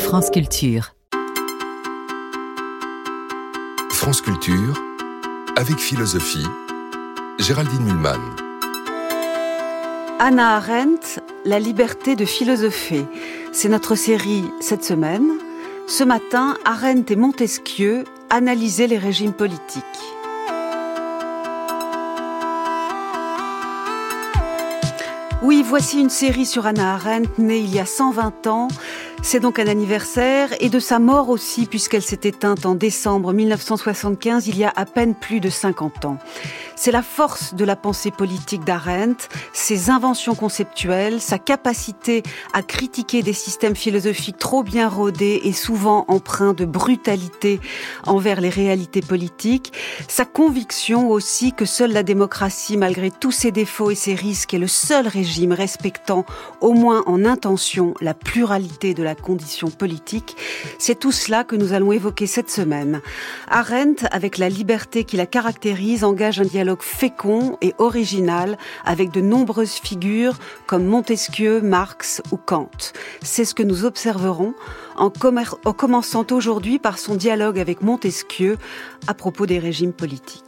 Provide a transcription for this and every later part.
France Culture. France Culture, avec philosophie, Géraldine Mühlmann. Hannah Arendt, la liberté de philosopher. C'est notre série cette semaine. Ce matin, Arendt et Montesquieu analysaient les régimes politiques. Oui, voici une série sur Hannah Arendt, née il y a 120 ans. C'est donc un anniversaire, et de sa mort aussi, puisqu'elle s'est éteinte en décembre 1975, il y a à peine plus de 50 ans. C'est la force de la pensée politique d'Arendt, ses inventions conceptuelles, sa capacité à critiquer des systèmes philosophiques trop bien rodés et souvent empreints de brutalité envers les réalités politiques, sa conviction aussi que seule la démocratie, malgré tous ses défauts et ses risques, est le seul régime respectant, au moins en intention, la pluralité de la condition politique. C'est tout cela que nous allons évoquer cette semaine. Arendt, avec la liberté qui la caractérise, engage un dialogue fécond et original avec de nombreuses figures comme Montesquieu, Marx ou Kant. C'est ce que nous observerons en commençant aujourd'hui par son dialogue avec Montesquieu à propos des régimes politiques.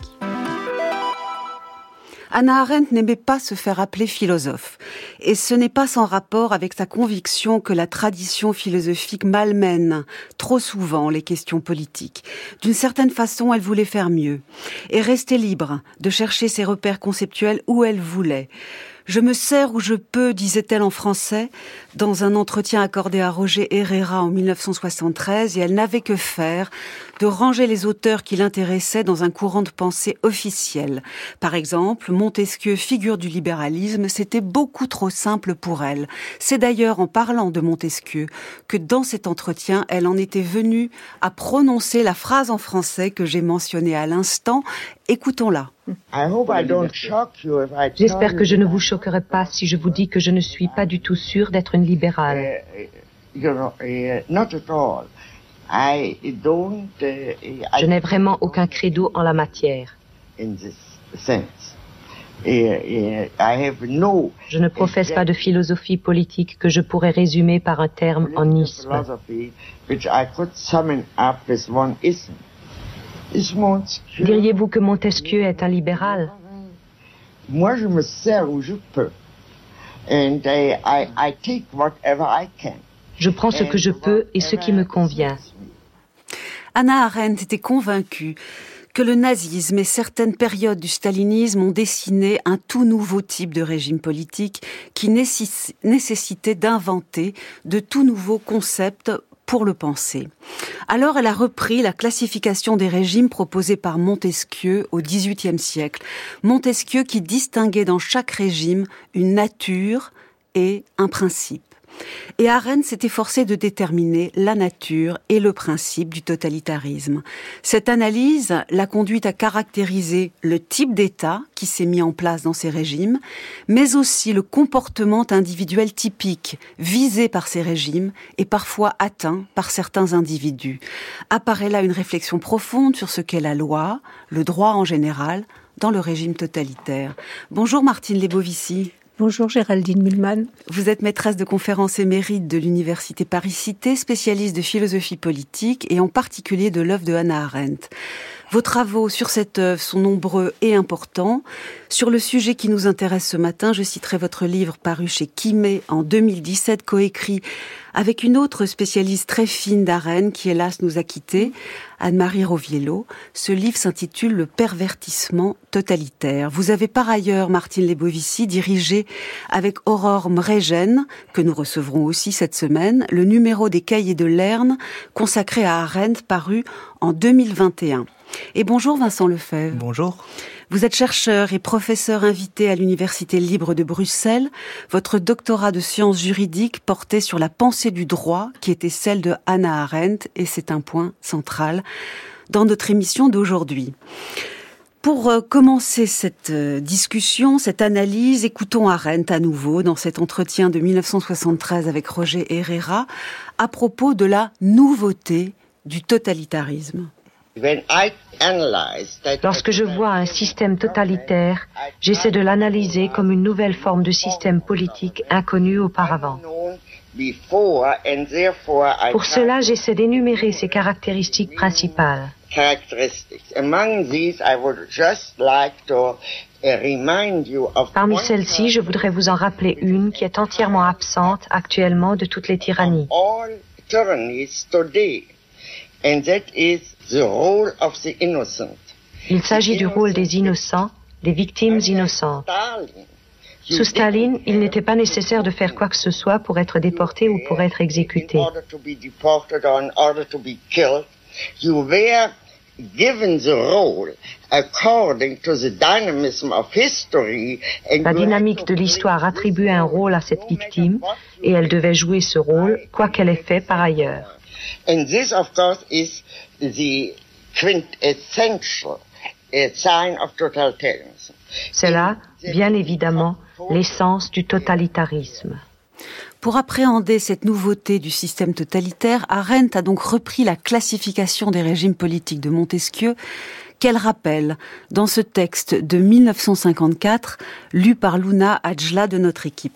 Hannah Arendt n'aimait pas se faire appeler philosophe. Et ce n'est pas sans rapport avec sa conviction que la tradition philosophique malmène trop souvent les questions politiques. D'une certaine façon, elle voulait faire mieux et rester libre de chercher ses repères conceptuels où elle voulait. « Je me sers où je peux », disait-elle en français, dans un entretien accordé à Roger Herrera en 1973, et elle n'avait que faire de ranger les auteurs qui l'intéressaient dans un courant de pensée officiel. Par exemple, Montesquieu, figure du libéralisme, c'était beaucoup trop simple pour elle. C'est d'ailleurs en parlant de Montesquieu que dans cet entretien, elle en était venue à prononcer la phrase en français que j'ai mentionnée à l'instant. Écoutons-la. J'espère que je ne vous choquerai pas si je vous dis que je ne suis pas du tout sûre d'être une libérale. Je n'ai vraiment aucun credo en la matière. Je ne professe pas de philosophie politique que je pourrais résumer par un terme en isme. Diriez-vous que Montesquieu est un libéral? Moi, je me sers où je peux. And I take whatever I can. Je prends ce que je peux et ce qui me convient. Hannah Arendt était convaincue que le nazisme et certaines périodes du stalinisme ont dessiné un tout nouveau type de régime politique qui nécessitait d'inventer de tout nouveaux concepts pour le penser. Alors elle a repris la classification des régimes proposée par Montesquieu au XVIIIe siècle. Montesquieu qui distinguait dans chaque régime une nature et un principe. Et Arendt s'est efforcée de déterminer la nature et le principe du totalitarisme. Cette analyse l'a conduite à caractériser le type d'État qui s'est mis en place dans ces régimes, mais aussi le comportement individuel typique visé par ces régimes et parfois atteint par certains individus. Apparaît là une réflexion profonde sur ce qu'est la loi, le droit en général, dans le régime totalitaire. Bonjour Martine Lebovici. Bonjour Géraldine Mühlmann. Vous êtes maîtresse de conférences émérite de l'Université Paris-Cité, spécialiste de philosophie politique et en particulier de l'œuvre de Hannah Arendt. Vos travaux sur cette œuvre sont nombreux et importants. Sur le sujet qui nous intéresse ce matin, je citerai votre livre paru chez Quimet en 2017, coécrit avec une autre spécialiste très fine d'Arendt qui hélas nous a quittés, Anne-Marie Roviello. Ce livre s'intitule « Le pervertissement totalitaire ». Vous avez par ailleurs, Martine Lebovici, dirigé avec Aurore Mregen, que nous recevrons aussi cette semaine, le numéro des Cahiers de Lerne consacré à Arendt paru en 2021. Et bonjour Vincent Lefebvre. Bonjour. Vous êtes chercheur et professeur invité à l'Université libre de Bruxelles. Votre doctorat de sciences juridiques portait sur la pensée du droit, qui était celle de Hannah Arendt, et c'est un point central dans notre émission d'aujourd'hui. Pour commencer cette discussion, cette analyse, écoutons Arendt à nouveau dans cet entretien de 1973 avec Roger Herrera à propos de la nouveauté du totalitarisme. Lorsque je vois un système totalitaire, j'essaie de l'analyser comme une nouvelle forme de système politique inconnu auparavant. Pour cela, j'essaie d'énumérer ses caractéristiques principales. Parmi celles-ci, je voudrais vous en rappeler une qui est entièrement absente actuellement de toutes les tyrannies. Il s'agit du rôle des innocents, des victimes innocentes. Sous Staline, il n'était pas nécessaire de faire quoi que ce soit pour être déporté ou pour être exécuté. La dynamique de l'histoire attribuait un rôle à cette victime et elle devait jouer ce rôle, quoi qu'elle ait fait par ailleurs. And this, of course, is the quintessential sign of totalitarianism. C'est là, bien évidemment, l'essence du totalitarisme. Pour appréhender cette nouveauté du système totalitaire, Arendt a donc repris la classification des régimes politiques de Montesquieu, qu'elle rappelle dans ce texte de 1954, lu par Luna Ajla de notre équipe.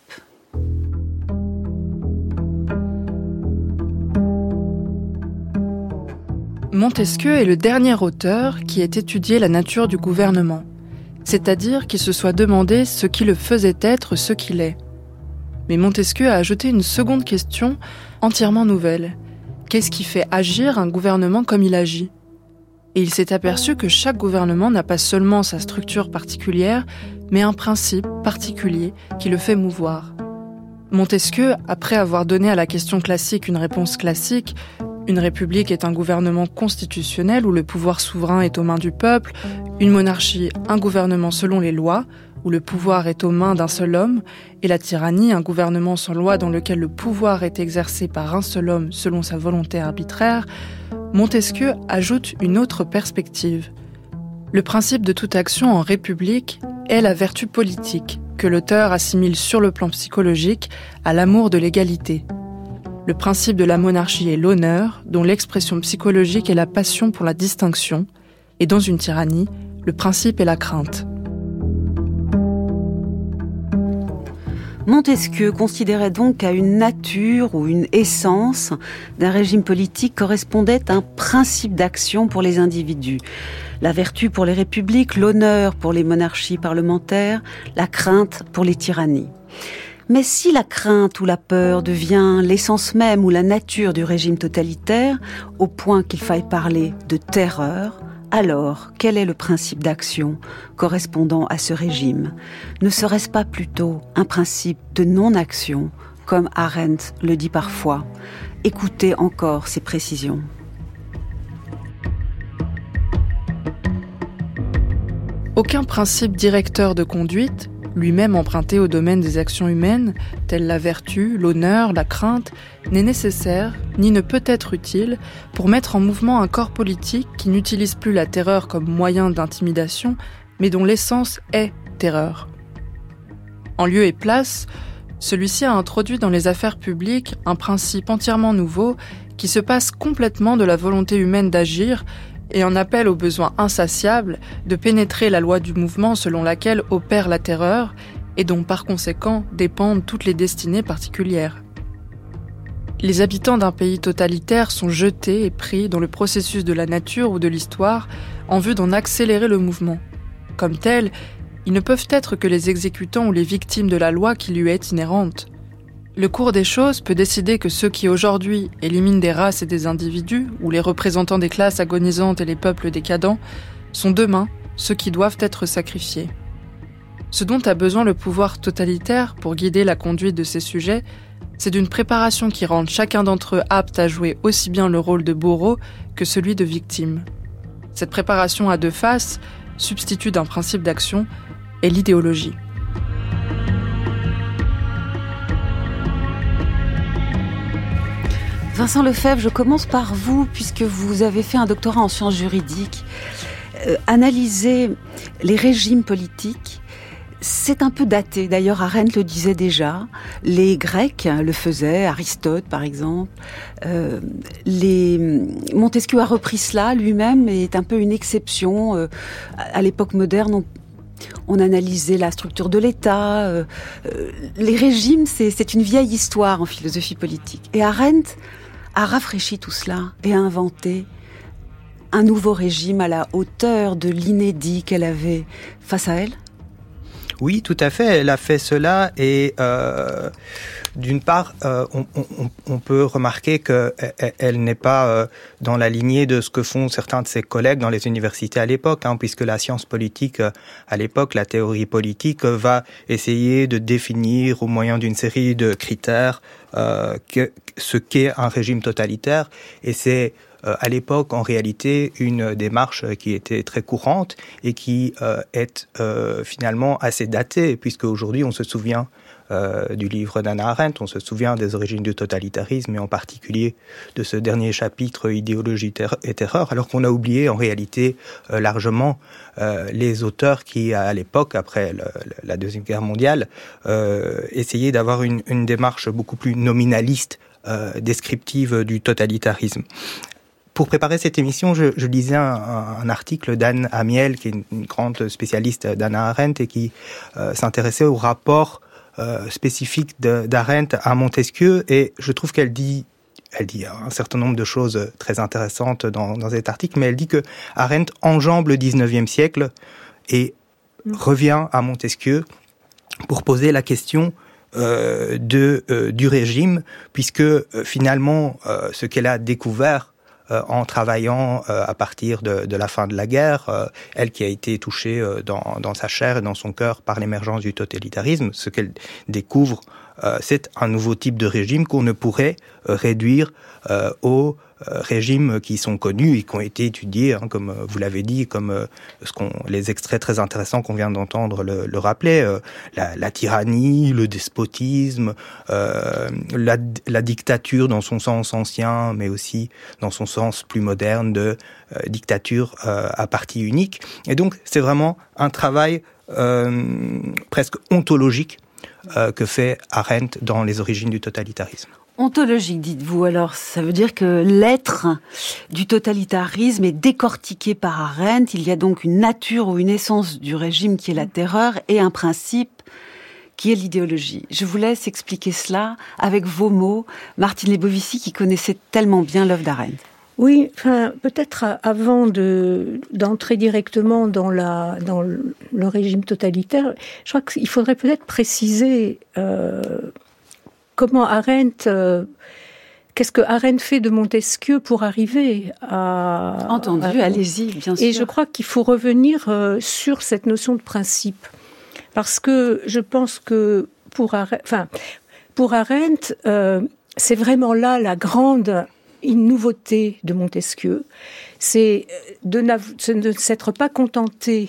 Montesquieu est le dernier auteur qui ait étudié la nature du gouvernement, c'est-à-dire qui se soit demandé ce qui le faisait être ce qu'il est. Mais Montesquieu a ajouté une seconde question entièrement nouvelle. Qu'est-ce qui fait agir un gouvernement comme il agit ? Et il s'est aperçu que chaque gouvernement n'a pas seulement sa structure particulière, mais un principe particulier qui le fait mouvoir. Montesquieu, après avoir donné à la question classique une réponse classique, une république est un gouvernement constitutionnel où le pouvoir souverain est aux mains du peuple, une monarchie, un gouvernement selon les lois, où le pouvoir est aux mains d'un seul homme, et la tyrannie, un gouvernement sans loi dans lequel le pouvoir est exercé par un seul homme selon sa volonté arbitraire, Montesquieu ajoute une autre perspective. Le principe de toute action en république est la vertu politique, que l'auteur assimile sur le plan psychologique à l'amour de l'égalité. Le principe de la monarchie est l'honneur, dont l'expression psychologique est la passion pour la distinction, et dans une tyrannie, le principe est la crainte. Montesquieu considérait donc qu'à une nature ou une essence d'un régime politique correspondait un principe d'action pour les individus. La vertu pour les républiques, l'honneur pour les monarchies parlementaires, la crainte pour les tyrannies. Mais si la crainte ou la peur devient l'essence même ou la nature du régime totalitaire, au point qu'il faille parler de terreur, alors quel est le principe d'action correspondant à ce régime ? Ne serait-ce pas plutôt un principe de non-action, comme Arendt le dit parfois ? Écoutez encore ces précisions. Aucun principe directeur de conduite, lui-même emprunté au domaine des actions humaines, telles la vertu, l'honneur, la crainte, n'est nécessaire, ni ne peut être utile, pour mettre en mouvement un corps politique qui n'utilise plus la terreur comme moyen d'intimidation, mais dont l'essence est terreur. En lieu et place, celui-ci a introduit dans les affaires publiques un principe entièrement nouveau qui se passe complètement de la volonté humaine d'agir et en appelle au besoin insatiable de pénétrer la loi du mouvement selon laquelle opère la terreur et dont par conséquent dépendent toutes les destinées particulières. Les habitants d'un pays totalitaire sont jetés et pris dans le processus de la nature ou de l'histoire en vue d'en accélérer le mouvement. Comme tels, ils ne peuvent être que les exécutants ou les victimes de la loi qui lui est inhérente. Le cours des choses peut décider que ceux qui aujourd'hui éliminent des races et des individus, ou les représentants des classes agonisantes et les peuples décadents, sont demain ceux qui doivent être sacrifiés. Ce dont a besoin le pouvoir totalitaire pour guider la conduite de ces sujets, c'est d'une préparation qui rende chacun d'entre eux apte à jouer aussi bien le rôle de bourreau que celui de victime. Cette préparation à deux faces, substitut d'un principe d'action, est l'idéologie. Vincent Lefebvre, je commence par vous, puisque vous avez fait un doctorat en sciences juridiques. Analyser les régimes politiques, c'est un peu daté. D'ailleurs, Arendt le disait déjà. Les Grecs le faisaient, Aristote par exemple. Montesquieu a repris cela lui-même et est un peu une exception. À l'époque moderne, On analysait la structure de l'État. Les régimes, c'est une vieille histoire en philosophie politique. Et Arendt a rafraîchi tout cela et a inventé un nouveau régime à la hauteur de l'inédit qu'elle avait face à elle. Oui, tout à fait. Elle a fait cela et d'une part, on peut remarquer qu'elle n'est pas dans la lignée de ce que font certains de ses collègues dans les universités à l'époque, puisque la science politique, à l'époque, la théorie politique, va essayer de définir au moyen d'une série de critères ce qu'est un régime totalitaire. Et c'est à l'époque, en réalité, une démarche qui était très courante et qui est finalement assez datée, puisque aujourd'hui, on se souvient du livre d'Hannah Arendt, on se souvient des origines du totalitarisme et en particulier de ce dernier chapitre Idéologie et terreur, alors qu'on a oublié en réalité largement les auteurs qui, à l'époque, après la Deuxième Guerre mondiale, essayaient d'avoir une démarche beaucoup plus nominaliste, descriptive du totalitarisme. Pour préparer cette émission, je lisais un article d'Anne Amiel, qui est une grande spécialiste d'Hannah Arendt et qui s'intéressait au rapport spécifique d'Arendt à Montesquieu. Et je trouve qu'elle dit un certain nombre de choses très intéressantes dans cet article, mais elle dit que Arendt enjambe le 19e siècle et revient à Montesquieu pour poser la question du régime, puisque finalement, ce qu'elle a découvert en travaillant à partir de la fin de la guerre, elle qui a été touchée dans sa chair et dans son cœur par l'émergence du totalitarisme, ce qu'elle découvre, c'est un nouveau type de régime qu'on ne pourrait réduire aux régimes qui sont connus et qui ont été étudiés, comme vous l'avez dit, comme les extraits très intéressants qu'on vient d'entendre le rappeler, la tyrannie, le despotisme, la dictature dans son sens ancien, mais aussi dans son sens plus moderne de dictature à parti unique. Et donc, c'est vraiment un travail presque ontologique que fait Arendt dans les origines du totalitarisme. Ontologique, dites-vous. Alors, ça veut dire que l'être du totalitarisme est décortiqué par Arendt. Il y a donc une nature ou une essence du régime qui est la terreur et un principe qui est l'idéologie. Je vous laisse expliquer cela avec vos mots, Martine Lebovici, qui connaissait tellement bien l'œuvre d'Arendt. Oui, peut-être avant d'entrer directement dans le régime totalitaire, je crois qu'il faudrait peut-être préciser comment Arendt, qu'est-ce que Arendt fait de Montesquieu pour arriver à... Entendu, allez-y, bien sûr. Et je crois qu'il faut revenir sur cette notion de principe. Parce que je pense que pour Arendt, c'est vraiment là la grande nouveauté de Montesquieu. C'est de ne s'être pas contenté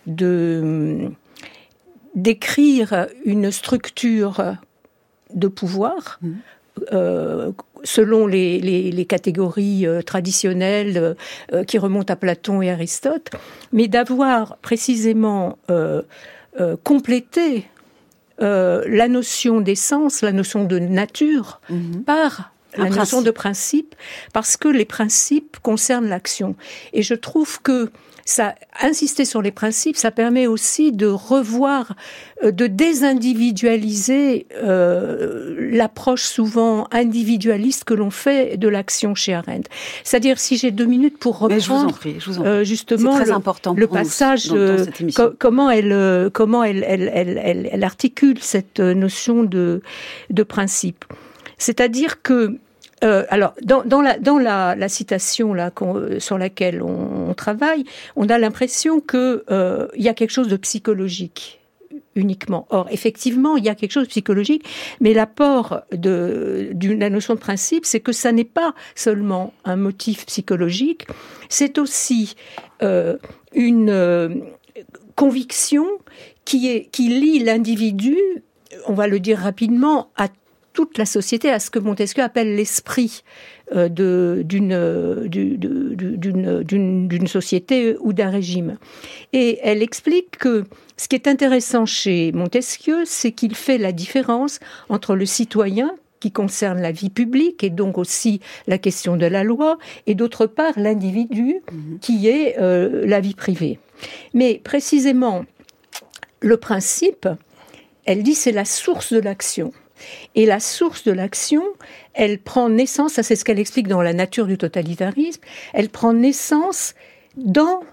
d'écrire une structure de pouvoir selon les catégories traditionnelles qui remontent à Platon et Aristote, mais d'avoir précisément complété la notion d'essence, la notion de nature, par la notion de principe, parce que les principes concernent l'action. Et je trouve que insister sur les principes, ça permet aussi de revoir, de désindividualiser l'approche souvent individualiste que l'on fait de l'action chez Arendt. C'est-à-dire, si j'ai 2 minutes pour reprendre, je vous en prie. justement c'est très important le passage, comment elle articule cette notion de principe. C'est-à-dire que alors, dans la citation là sur laquelle on travaille, on a l'impression que il y a quelque chose de psychologique uniquement. Or, effectivement, il y a quelque chose de psychologique, mais l'apport de la notion de principe, c'est que ça n'est pas seulement un motif psychologique, c'est aussi une conviction qui lie l'individu, on va le dire rapidement, à toute la société, à ce que Montesquieu appelle l'esprit d'une société ou d'un régime. Et elle explique que ce qui est intéressant chez Montesquieu, c'est qu'il fait la différence entre le citoyen, qui concerne la vie publique et donc aussi la question de la loi, et d'autre part l'individu, qui est la vie privée. Mais précisément, le principe, elle dit, c'est la source de l'action. Et la source de l'action, elle prend naissance, ça c'est ce qu'elle explique dans La nature du totalitarisme, elle prend naissance dans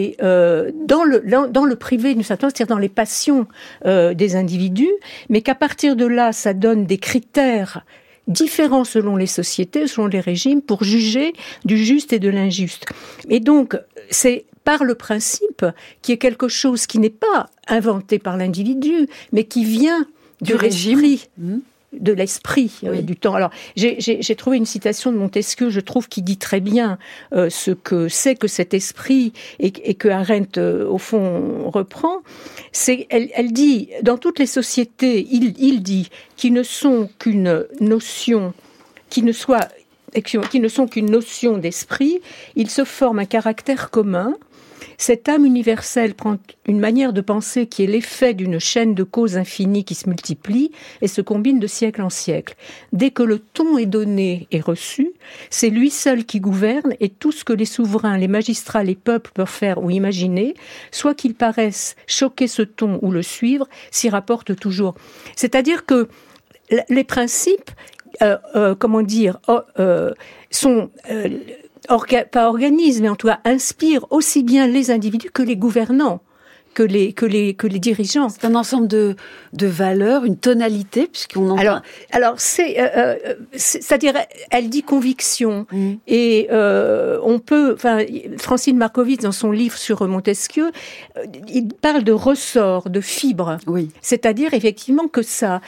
le privé, d'une certaine façon, c'est-à-dire dans les passions des individus, mais qu'à partir de là, ça donne des critères différents selon les sociétés, selon les régimes, pour juger du juste et de l'injuste. Et donc, c'est par le principe qui est quelque chose qui n'est pas inventé par l'individu, mais qui vient du régime, de l'esprit du temps. Alors, j'ai trouvé une citation de Montesquieu, je trouve, qui dit très bien ce que c'est que cet esprit et que Arendt, au fond, reprend. Elle dit, dans toutes les sociétés, il dit, qui ne sont qu'une notion, qui ne sont qu'une notion d'esprit, il se forme un caractère commun. Cette âme universelle prend une manière de penser qui est l'effet d'une chaîne de causes infinies qui se multiplient et se combinent de siècle en siècle. Dès que le ton est donné et reçu, c'est lui seul qui gouverne et tout ce que les souverains, les magistrats, les peuples peuvent faire ou imaginer, soit qu'ils paraissent choquer ce ton ou le suivre, s'y rapportent toujours. C'est-à-dire que les principes, sont... pas organisent, mais en tout cas inspirent aussi bien les individus que les gouvernants, que les dirigeants. C'est un ensemble de valeurs, une tonalité, puisqu'on entend... Alors c'est-à-dire, elle dit conviction, et on peut... Enfin, Francine Markovitch, dans son livre sur Montesquieu, il parle de ressort, de fibre. Oui. C'est-à-dire, effectivement, que ça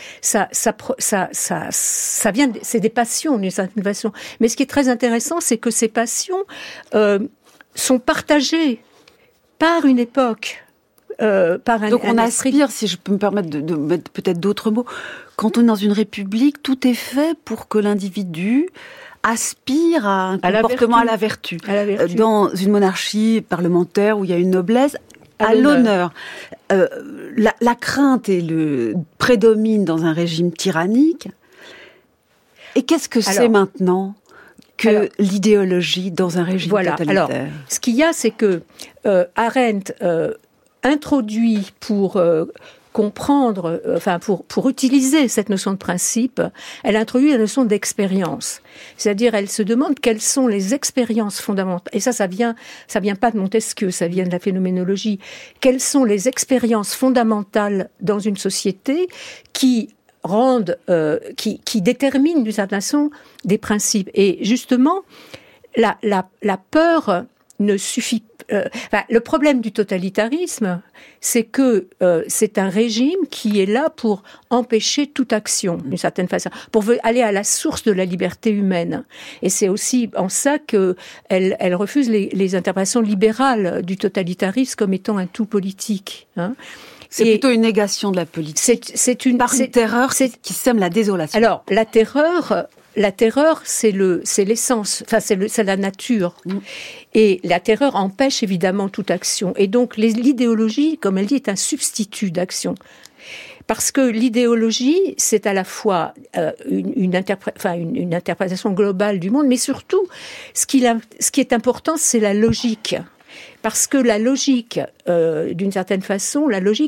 vient... C'est des passions, d'une certaine façon. Mais ce qui est très intéressant, c'est que ces passions sont partagées par une époque. Donc on aspire, si je peux me permettre de mettre peut-être d'autres mots, quand on est dans une république, tout est fait pour que l'individu aspire à un comportement à la vertu. Dans une monarchie parlementaire où il y a une noblesse, à l'honneur. La crainte prédomine dans un régime tyrannique. Et qu'est-ce que c'est maintenant que l'idéologie dans un régime totalitaire? Alors, ce qu'il y a, c'est que Arendt introduit pour comprendre, pour utiliser cette notion de principe, elle introduit la notion d'expérience. C'est-à-dire, elle se demande quelles sont les expériences fondamentales. Et ça vient pas de Montesquieu, ça vient de la phénoménologie. Quelles sont les expériences fondamentales dans une société qui déterminent d'une certaine façon des principes. Et justement, la peur ne suffit pas. Le problème du totalitarisme, c'est que c'est un régime qui est là pour empêcher toute action, d'une certaine façon, pour aller à la source de la liberté humaine. Et c'est aussi en ça qu'elle refuse les interprétations libérales du totalitarisme comme étant un tout politique. C'est plutôt une négation de la politique. C'est une terreur qui sème la désolation. Alors, la terreur, c'est l'essence, c'est la nature. Et la terreur empêche évidemment toute action. Et donc, l'idéologie, comme elle dit, est un substitut d'action. Parce que l'idéologie, c'est à la fois une interprétation globale du monde, mais surtout, ce qui est important, c'est la logique. Parce que la logique, d'une certaine façon,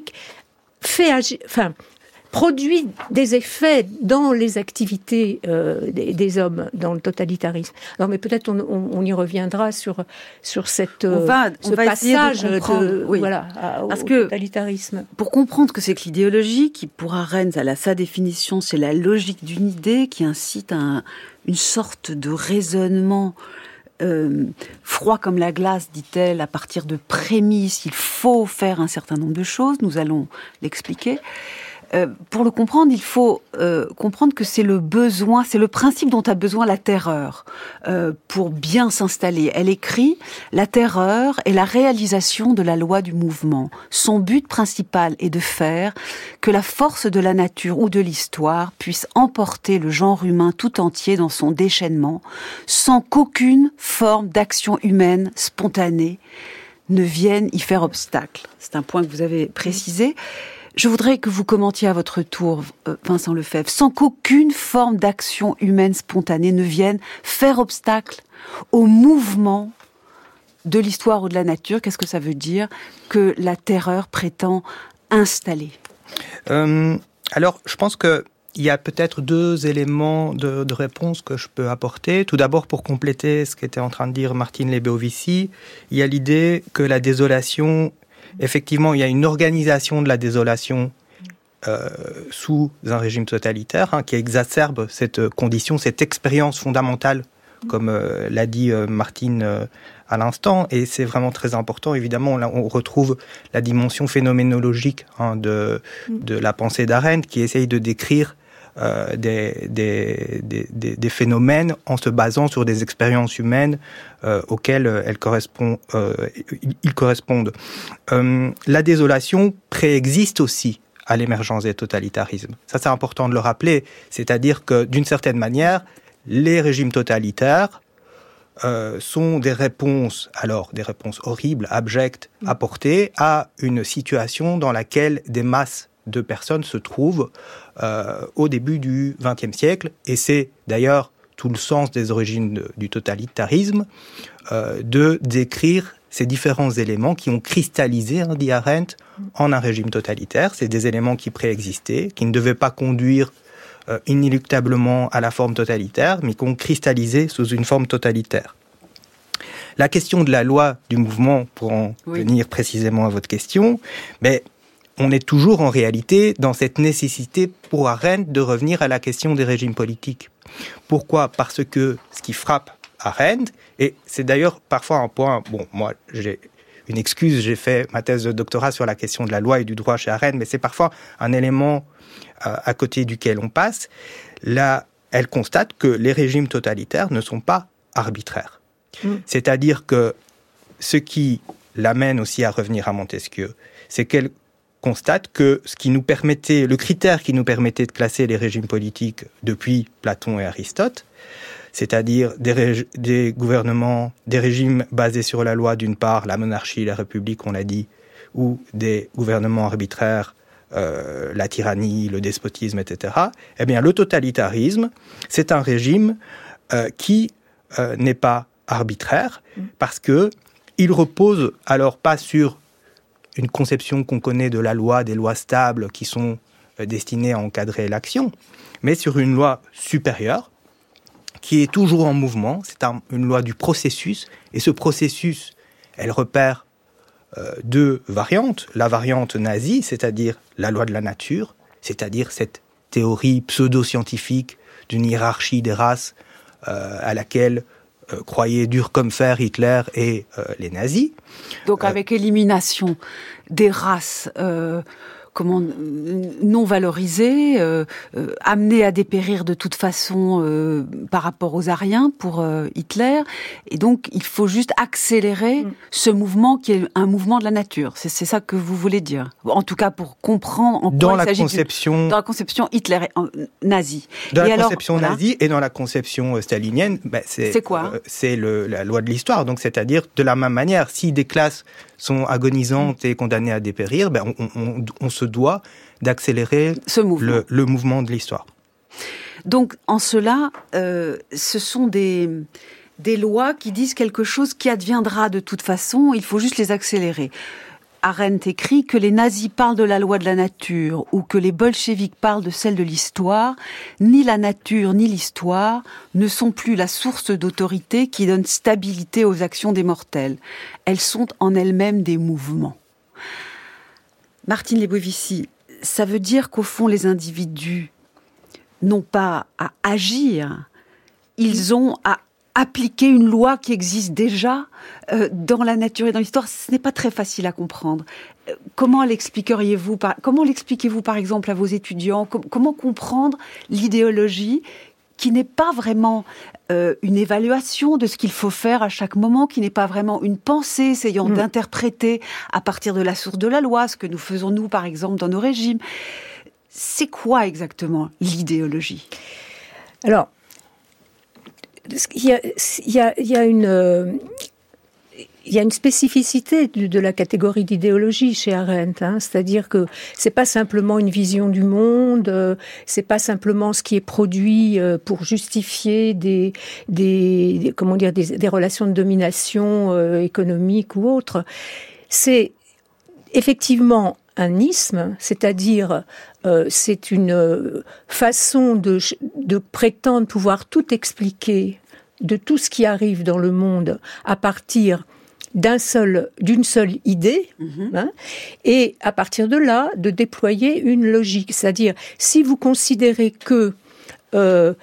produit des effets dans les activités des hommes dans le totalitarisme. Alors, mais peut-être on y reviendra sur ce passage au totalitarisme. Pour comprendre que c'est que l'idéologie, qui pour Arendt, à sa définition, c'est la logique d'une idée qui incite à une sorte de raisonnement froid comme la glace, dit-elle, à partir de prémices. Il faut faire un certain nombre de choses. Nous allons l'expliquer. Pour le comprendre, il faut comprendre que c'est le besoin, c'est le principe dont a besoin la terreur pour bien s'installer. Elle écrit « La terreur est la réalisation de la loi du mouvement. Son but principal est de faire que la force de la nature ou de l'histoire puisse emporter le genre humain tout entier dans son déchaînement, sans qu'aucune forme d'action humaine spontanée ne vienne y faire obstacle. » C'est un point que vous avez précisé. Je voudrais que vous commentiez à votre tour, Vincent Lefebvre, sans qu'aucune forme d'action humaine spontanée ne vienne faire obstacle au mouvement de l'histoire ou de la nature. Qu'est-ce que ça veut dire que la terreur prétend installé? Alors, je pense qu'il y a peut-être 2 éléments de réponse que je peux apporter. Tout d'abord, pour compléter ce qu'était en train de dire Martine Leibovitzy, il y a l'idée que la désolation, effectivement, il y a une organisation de la désolation sous un régime totalitaire qui exacerbe cette condition, cette expérience fondamentale, comme l'a dit Martine à l'instant, et c'est vraiment très important. Évidemment, là, on retrouve la dimension phénoménologique de la pensée d'Arendt, qui essaye de décrire des phénomènes en se basant sur des expériences humaines auxquelles ils correspondent. La désolation préexiste aussi à l'émergence des totalitarismes. Ça, c'est important de le rappeler. C'est-à-dire que, d'une certaine manière, les régimes totalitaires sont des réponses horribles, abjectes, apportées à une situation dans laquelle des masses de personnes se trouvent au début du XXe siècle. Et c'est d'ailleurs tout le sens des origines du totalitarisme, de décrire ces différents éléments qui ont cristallisé, dit Arendt, en un régime totalitaire. C'est des éléments qui préexistaient, qui ne devaient pas conduire inéluctablement à la forme totalitaire, mais qui ont cristallisé sous une forme totalitaire. La question de la loi du mouvement, pour en venir précisément à votre question, on est toujours en réalité dans cette nécessité pour Arendt de revenir à la question des régimes politiques. Pourquoi ? Parce que ce qui frappe Arendt, et c'est d'ailleurs parfois un point, moi j'ai une excuse, j'ai fait ma thèse de doctorat sur la question de la loi et du droit chez Arendt, mais c'est parfois un élément à côté duquel on passe. Là, elle constate que les régimes totalitaires ne sont pas arbitraires. C'est-à-dire que ce qui l'amène aussi à revenir à Montesquieu, c'est qu'elle constate que le critère qui nous permettait de classer les régimes politiques depuis Platon et Aristote, c'est-à-dire des gouvernements, des régimes basés sur la loi d'une part, la monarchie, la république, on l'a dit, ou des gouvernements arbitraires, la tyrannie, le despotisme, etc. Eh bien, le totalitarisme, c'est un régime qui n'est pas arbitraire parce que il repose alors pas sur une conception qu'on connaît de la loi, des lois stables qui sont destinées à encadrer l'action, mais sur une loi supérieure qui est toujours en mouvement. C'est une loi du processus, et ce processus, elle repère 2 variantes. La variante nazie, c'est-à-dire la loi de la nature, c'est-à-dire cette théorie pseudo-scientifique d'une hiérarchie des races à laquelle croyaient dur comme fer Hitler et les nazis. Donc avec élimination des races non valorisées, amenées à dépérir de toute façon par rapport aux Aryens pour Hitler. Et donc il faut juste accélérer ce mouvement qui est un mouvement de la nature. C'est ça que vous voulez dire. En tout cas pour comprendre en quoi il s'agit dans la conception Hitler nazie. Dans la conception nazie et dans la conception stalinienne, c'est quoi ? C'est la loi de l'histoire. Donc c'est-à-dire de la même manière, si des classes sont agonisantes et condamnées à dépérir, on se doit d'accélérer le mouvement de l'histoire. Donc, en cela, ce sont des lois qui disent quelque chose qui adviendra de toute façon, il faut juste les accélérer. Arendt écrit que les nazis parlent de la loi de la nature ou que les bolcheviks parlent de celle de l'histoire. Ni la nature ni l'histoire ne sont plus la source d'autorité qui donne stabilité aux actions des mortels. Elles sont en elles-mêmes des mouvements. Martine Leibovitzy, ça veut dire qu'au fond, les individus n'ont pas à agir, ils ont à appliquer une loi qui existe déjà dans la nature et dans l'histoire. Ce n'est pas très facile à comprendre. Comment l'expliquez-vous par exemple à vos étudiants ? Comment comprendre l'idéologie qui n'est pas vraiment une évaluation de ce qu'il faut faire à chaque moment, qui n'est pas vraiment une pensée essayant d'interpréter à partir de la source de la loi, ce que nous faisons nous par exemple dans nos régimes. C'est quoi exactement l'idéologie ? Alors, il y a une spécificité de la catégorie d'idéologie chez Arendt, c'est-à-dire que c'est pas simplement une vision du monde, c'est pas simplement ce qui est produit pour justifier des relations de domination économique ou autre. C'est effectivement un isme, c'est-à-dire c'est une façon de prétendre pouvoir tout expliquer de tout ce qui arrive dans le monde à partir d'une seule idée, et à partir de là, de déployer une logique. C'est-à-dire, si vous considérez que je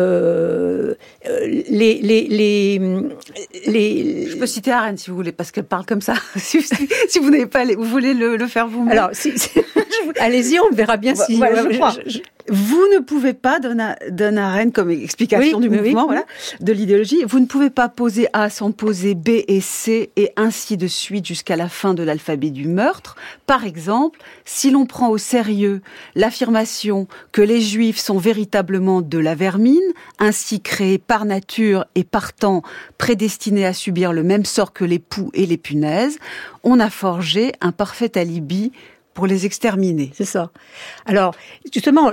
peux citer Arendt si vous voulez, parce qu'elle parle comme ça. si vous n'avez pas, vous voulez le faire vous-même. Alors, allez-y, on verra bien si. Voilà, vous ne pouvez pas, donne Arendt comme explication du mouvement, voilà, de l'idéologie, vous ne pouvez pas poser A sans poser B et C et ainsi de suite jusqu'à la fin de l'alphabet du meurtre. Par exemple, si l'on prend au sérieux l'affirmation que les Juifs sont véritablement de la vermine, ainsi créés par nature et partant prédestinés à subir le même sort que les poux et les punaises, on a forgé un parfait alibi pour les exterminer. C'est ça. Alors, justement,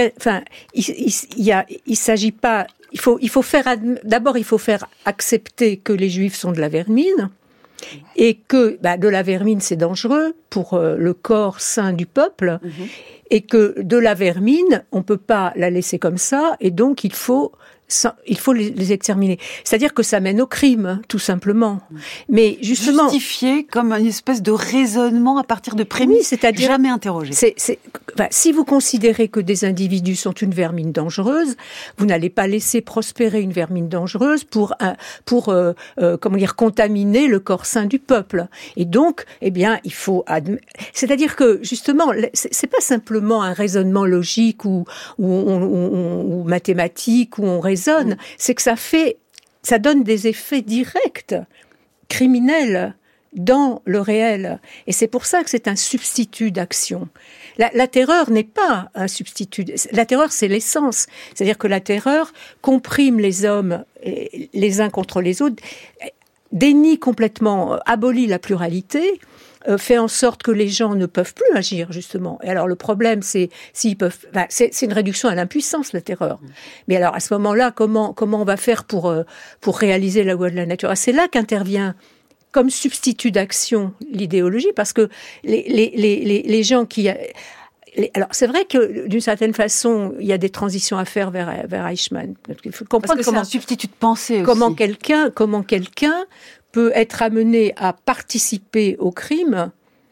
il s'agit pas. Il faut faire. D'abord, il faut faire accepter que les Juifs sont de la vermine et que de la vermine c'est dangereux pour le corps sain du peuple et que de la vermine on peut pas la laisser comme ça et donc il faut les exterminer. C'est-à-dire que ça mène au crime, tout simplement. Mais justement... Justifié comme une espèce de raisonnement à partir de prémices c'est-à-dire jamais interrogées. Si vous considérez que des individus sont une vermine dangereuse, vous n'allez pas laisser prospérer une vermine dangereuse pour contaminer le corps sain du peuple. Et donc, il faut... C'est-à-dire que, justement, c'est pas simplement un raisonnement logique ou mathématique où on raisonne, c'est que ça donne des effets directs, criminels, dans le réel. Et c'est pour ça que c'est un substitut d'action. La terreur n'est pas un substitut. La terreur, c'est l'essence. C'est-à-dire que la terreur comprime les hommes les uns contre les autres, dénie complètement, abolit la pluralité, fait en sorte que les gens ne peuvent plus agir, justement. Et alors, le problème, c'est s'ils peuvent... c'est une réduction à l'impuissance, la terreur. Mais alors, à ce moment-là, comment on va faire pour réaliser la loi de la nature ? C'est là qu'intervient, comme substitut d'action, l'idéologie, parce que les gens qui... Alors, c'est vrai que, d'une certaine façon, il y a des transitions à faire vers Eichmann. Il faut comprendre parce que c'est un substitut de pensée aussi. Comment quelqu'un peut être amené à participer au crime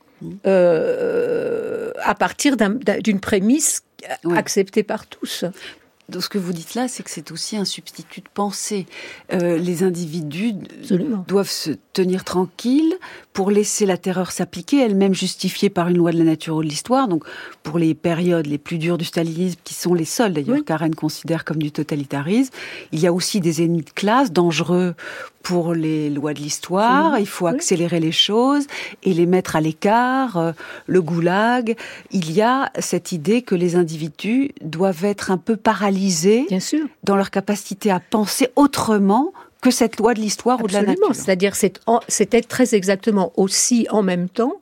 à partir d'une prémisse acceptée par tous. Donc, ce que vous dites là, c'est que c'est aussi un substitut de pensée. Les individus doivent se tenir tranquilles pour laisser la terreur s'appliquer, elle-même justifiée par une loi de la nature ou de l'histoire. Donc, pour les périodes les plus dures du stalinisme, qui sont les seules d'ailleurs qu'Arendt considère comme du totalitarisme, il y a aussi des ennemis de classe dangereux pour les lois de l'histoire. Il faut accélérer les choses et les mettre à l'écart. Le goulag, il y a cette idée que les individus doivent être un peu paralysés dans leur capacité à penser autrement que cette loi de l'histoire ou de la nature. C'est-à-dire c'était très exactement aussi en même temps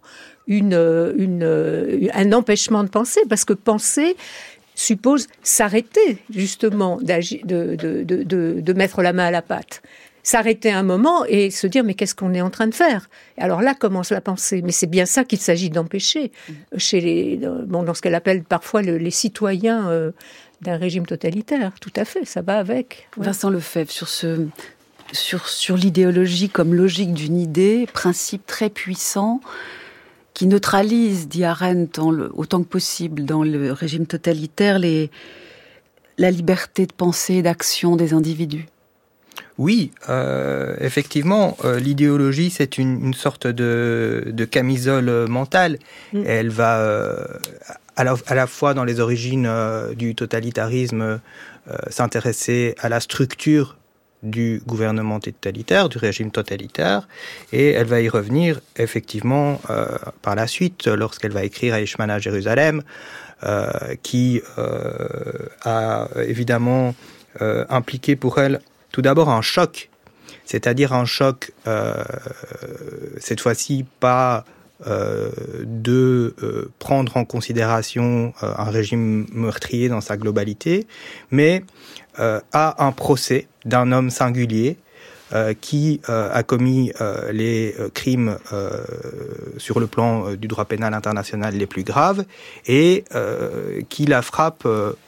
un empêchement de penser, parce que penser suppose s'arrêter justement de mettre la main à la pâte. S'arrêter un moment et se dire mais qu'est-ce qu'on est en train de faire ? Alors là commence la pensée. Mais c'est bien ça qu'il s'agit d'empêcher dans ce qu'elle appelle parfois les citoyens d'un régime totalitaire. Tout à fait, ça va avec. Vincent Lefebvre, sur l'idéologie comme logique d'une idée, principe très puissant qui neutralise, dit Arendt, autant que possible dans le régime totalitaire, la liberté de pensée et d'action des individus. Oui, effectivement, l'idéologie, c'est une sorte de camisole mentale. Elle va, à la fois dans les origines du totalitarisme, s'intéresser à la structure du gouvernement totalitaire, du régime totalitaire, et elle va y revenir, effectivement, par la suite, lorsqu'elle va écrire Eichmann à Jérusalem, qui a évidemment impliqué pour elle tout d'abord un choc, c'est-à-dire un choc, cette fois-ci, pas de prendre en considération un régime meurtrier dans sa globalité, mais à un procès d'un homme singulier qui a commis les crimes sur le plan du droit pénal international les plus graves et qui la frappe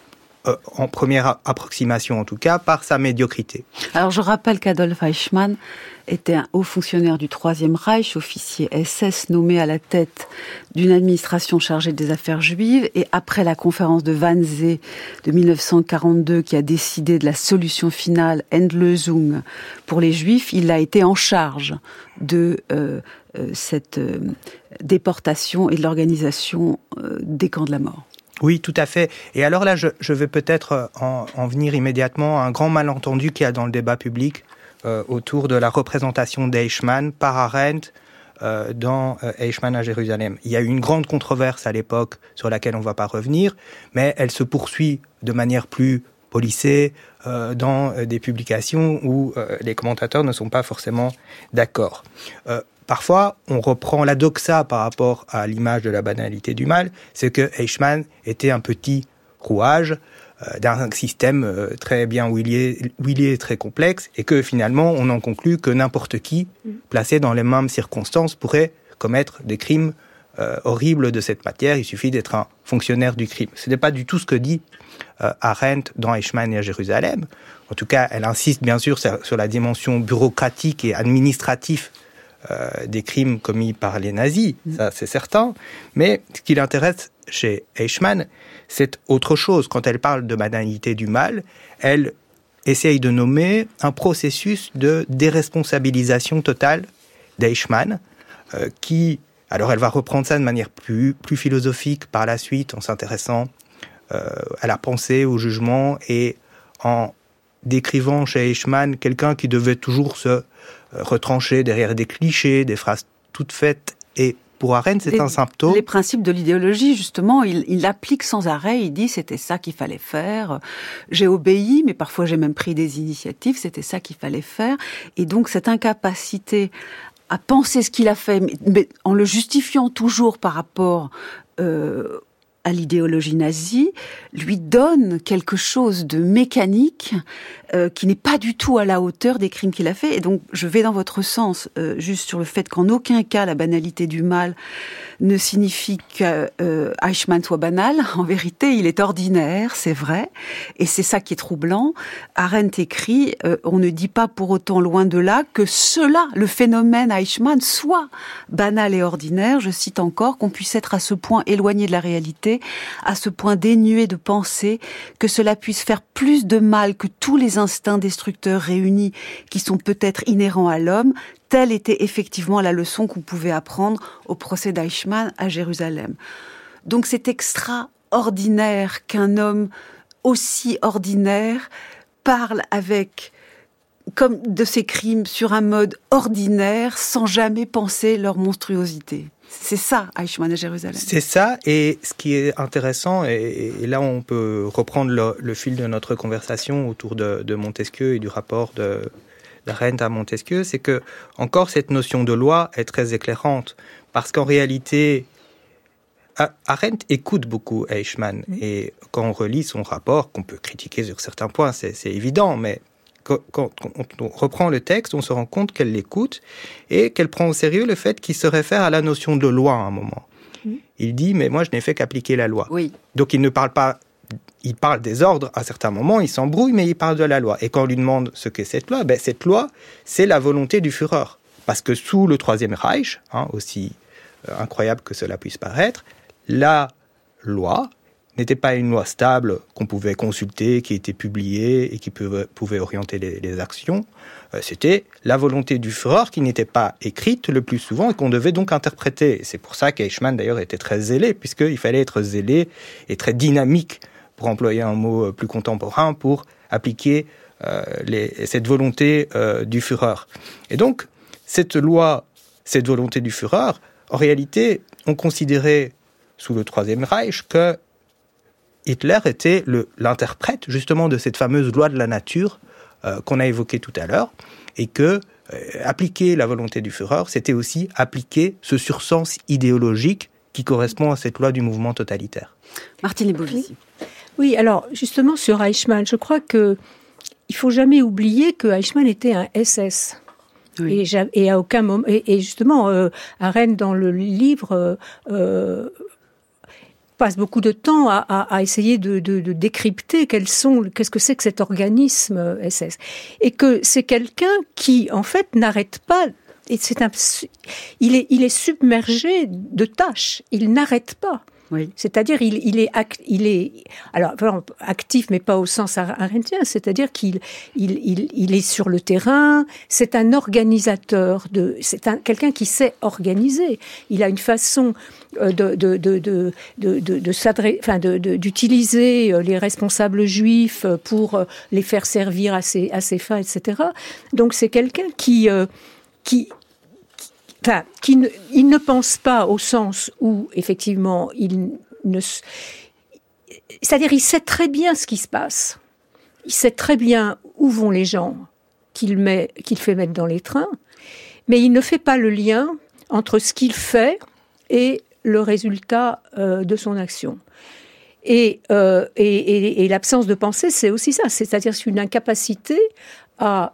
en première approximation en tout cas, par sa médiocrité. Alors je rappelle qu'Adolf Eichmann était un haut fonctionnaire du Troisième Reich, officier SS nommé à la tête d'une administration chargée des affaires juives, et après la conférence de Wannsee de 1942 qui a décidé de la solution finale Endlösung pour les Juifs, il a été en charge de cette déportation et de l'organisation des camps de la mort. Oui, tout à fait. Et alors là, je vais peut-être en venir immédiatement à un grand malentendu qu'il y a dans le débat public autour de la représentation d'Eichmann par Arendt dans Eichmann à Jérusalem. Il y a eu une grande controverse à l'époque sur laquelle on ne va pas revenir, mais elle se poursuit de manière plus policée dans des publications où les commentateurs ne sont pas forcément d'accord. Parfois, on reprend la doxa par rapport à l'image de la banalité du mal, c'est que Eichmann était un petit rouage d'un système très bien huilé et très complexe, et que finalement, on en conclut que n'importe qui, placé dans les mêmes circonstances, pourrait commettre des crimes horribles de cette matière. Il suffit d'être un fonctionnaire du crime. Ce n'est pas du tout ce que dit Arendt dans Eichmann et à Jérusalem. En tout cas, elle insiste bien sûr sur la dimension bureaucratique et administrative des crimes commis par les nazis, ça c'est certain, mais ce qui l'intéresse chez Eichmann, c'est autre chose. Quand elle parle de banalité du mal, elle essaye de nommer un processus de déresponsabilisation totale d'Eichmann, qui, alors elle va reprendre ça de manière plus philosophique par la suite, en s'intéressant à la pensée, au jugement, et en décrivant chez Eichmann quelqu'un qui devait toujours se retrancher derrière des clichés, des phrases toutes faites. Et pour Arendt, c'est un symptôme. Les principes de l'idéologie, justement, il l'applique sans arrêt. Il dit, c'était ça qu'il fallait faire. J'ai obéi, mais parfois j'ai même pris des initiatives. C'était ça qu'il fallait faire. Et donc, cette incapacité à penser ce qu'il a fait, mais en le justifiant toujours par rapport à l'idéologie nazie, lui donne quelque chose de mécanique qui n'est pas du tout à la hauteur des crimes qu'il a fait. Et donc, je vais dans votre sens, juste sur le fait qu'en aucun cas, la banalité du mal ne signifie qu'Eichmann soit banal. En vérité, il est ordinaire, c'est vrai. Et c'est ça qui est troublant. Arendt écrit, on ne dit pas pour autant, loin de là, que cela, le phénomène Eichmann, soit banal et ordinaire. Je cite encore, qu'on puisse être à ce point éloigné de la réalité, à ce point dénué de pensée, que cela puisse faire plus de mal que tous les instincts destructeurs réunis qui sont peut-être inhérents à l'homme. Telle était effectivement la leçon qu'on pouvait apprendre au procès d'Eichmann à Jérusalem. Donc c'est extraordinaire qu'un homme aussi ordinaire parle comme de ces crimes sur un mode ordinaire sans jamais penser leur monstruosité. C'est ça, Eichmann à Jérusalem. C'est ça, et ce qui est intéressant, et là on peut reprendre le fil de notre conversation autour de Montesquieu et du rapport d'Arendt à Montesquieu, c'est que encore cette notion de loi est très éclairante, parce qu'en réalité, Arendt écoute beaucoup Eichmann, et quand on relit son rapport, qu'on peut critiquer sur certains points, c'est évident, mais quand on reprend le texte, on se rend compte qu'elle l'écoute et qu'elle prend au sérieux le fait qu'il se réfère à la notion de loi à un moment. Il dit, mais moi je n'ai fait qu'appliquer la loi. Oui. Donc il ne parle pas, il parle des ordres à certains moments, il s'embrouille, mais il parle de la loi. Et quand on lui demande ce qu'est cette loi, cette loi, c'est la volonté du Führer. Parce que sous le Troisième Reich, aussi incroyable que cela puisse paraître, la loi n'était pas une loi stable qu'on pouvait consulter, qui était publiée et qui pouvait orienter les actions. C'était la volonté du Führer qui n'était pas écrite le plus souvent et qu'on devait donc interpréter. C'est pour ça qu'Eichmann d'ailleurs était très zélé, puisqu'il fallait être zélé et très dynamique, pour employer un mot plus contemporain, pour appliquer cette volonté du Führer. Et donc, cette loi, cette volonté du Führer, en réalité, on considérait sous le Troisième Reich que Hitler était l'interprète justement de cette fameuse loi de la nature qu'on a évoquée tout à l'heure, et que appliquer la volonté du Führer, c'était aussi appliquer ce sursens idéologique qui correspond à cette loi du mouvement totalitaire. Martine Lebovici. Oui, alors justement sur Eichmann, je crois que il faut jamais oublier que Eichmann était un SS. Oui. Et à aucun moment, et justement, Arendt dans le livre passe beaucoup de temps à essayer de décrypter qu'est-ce que c'est que cet organisme SS, et que c'est quelqu'un qui en fait n'arrête pas. Et il est submergé de tâches. Il n'arrête pas. Oui. C'est-à-dire, il est alors actif, mais pas au sens arendtien. C'est-à-dire qu'il est sur le terrain. C'est un organisateur quelqu'un qui sait organiser. Il a une façon d'utiliser les responsables juifs pour les faire servir à ses fins, etc. Donc c'est quelqu'un il ne pense pas au sens où, effectivement, c'est-à-dire, il sait très bien ce qui se passe. Il sait très bien où vont les gens qu'il fait mettre dans les trains, mais il ne fait pas le lien entre ce qu'il fait et le résultat de son action. Et l'absence de pensée, c'est aussi ça. C'est-à-dire, c'est une incapacité à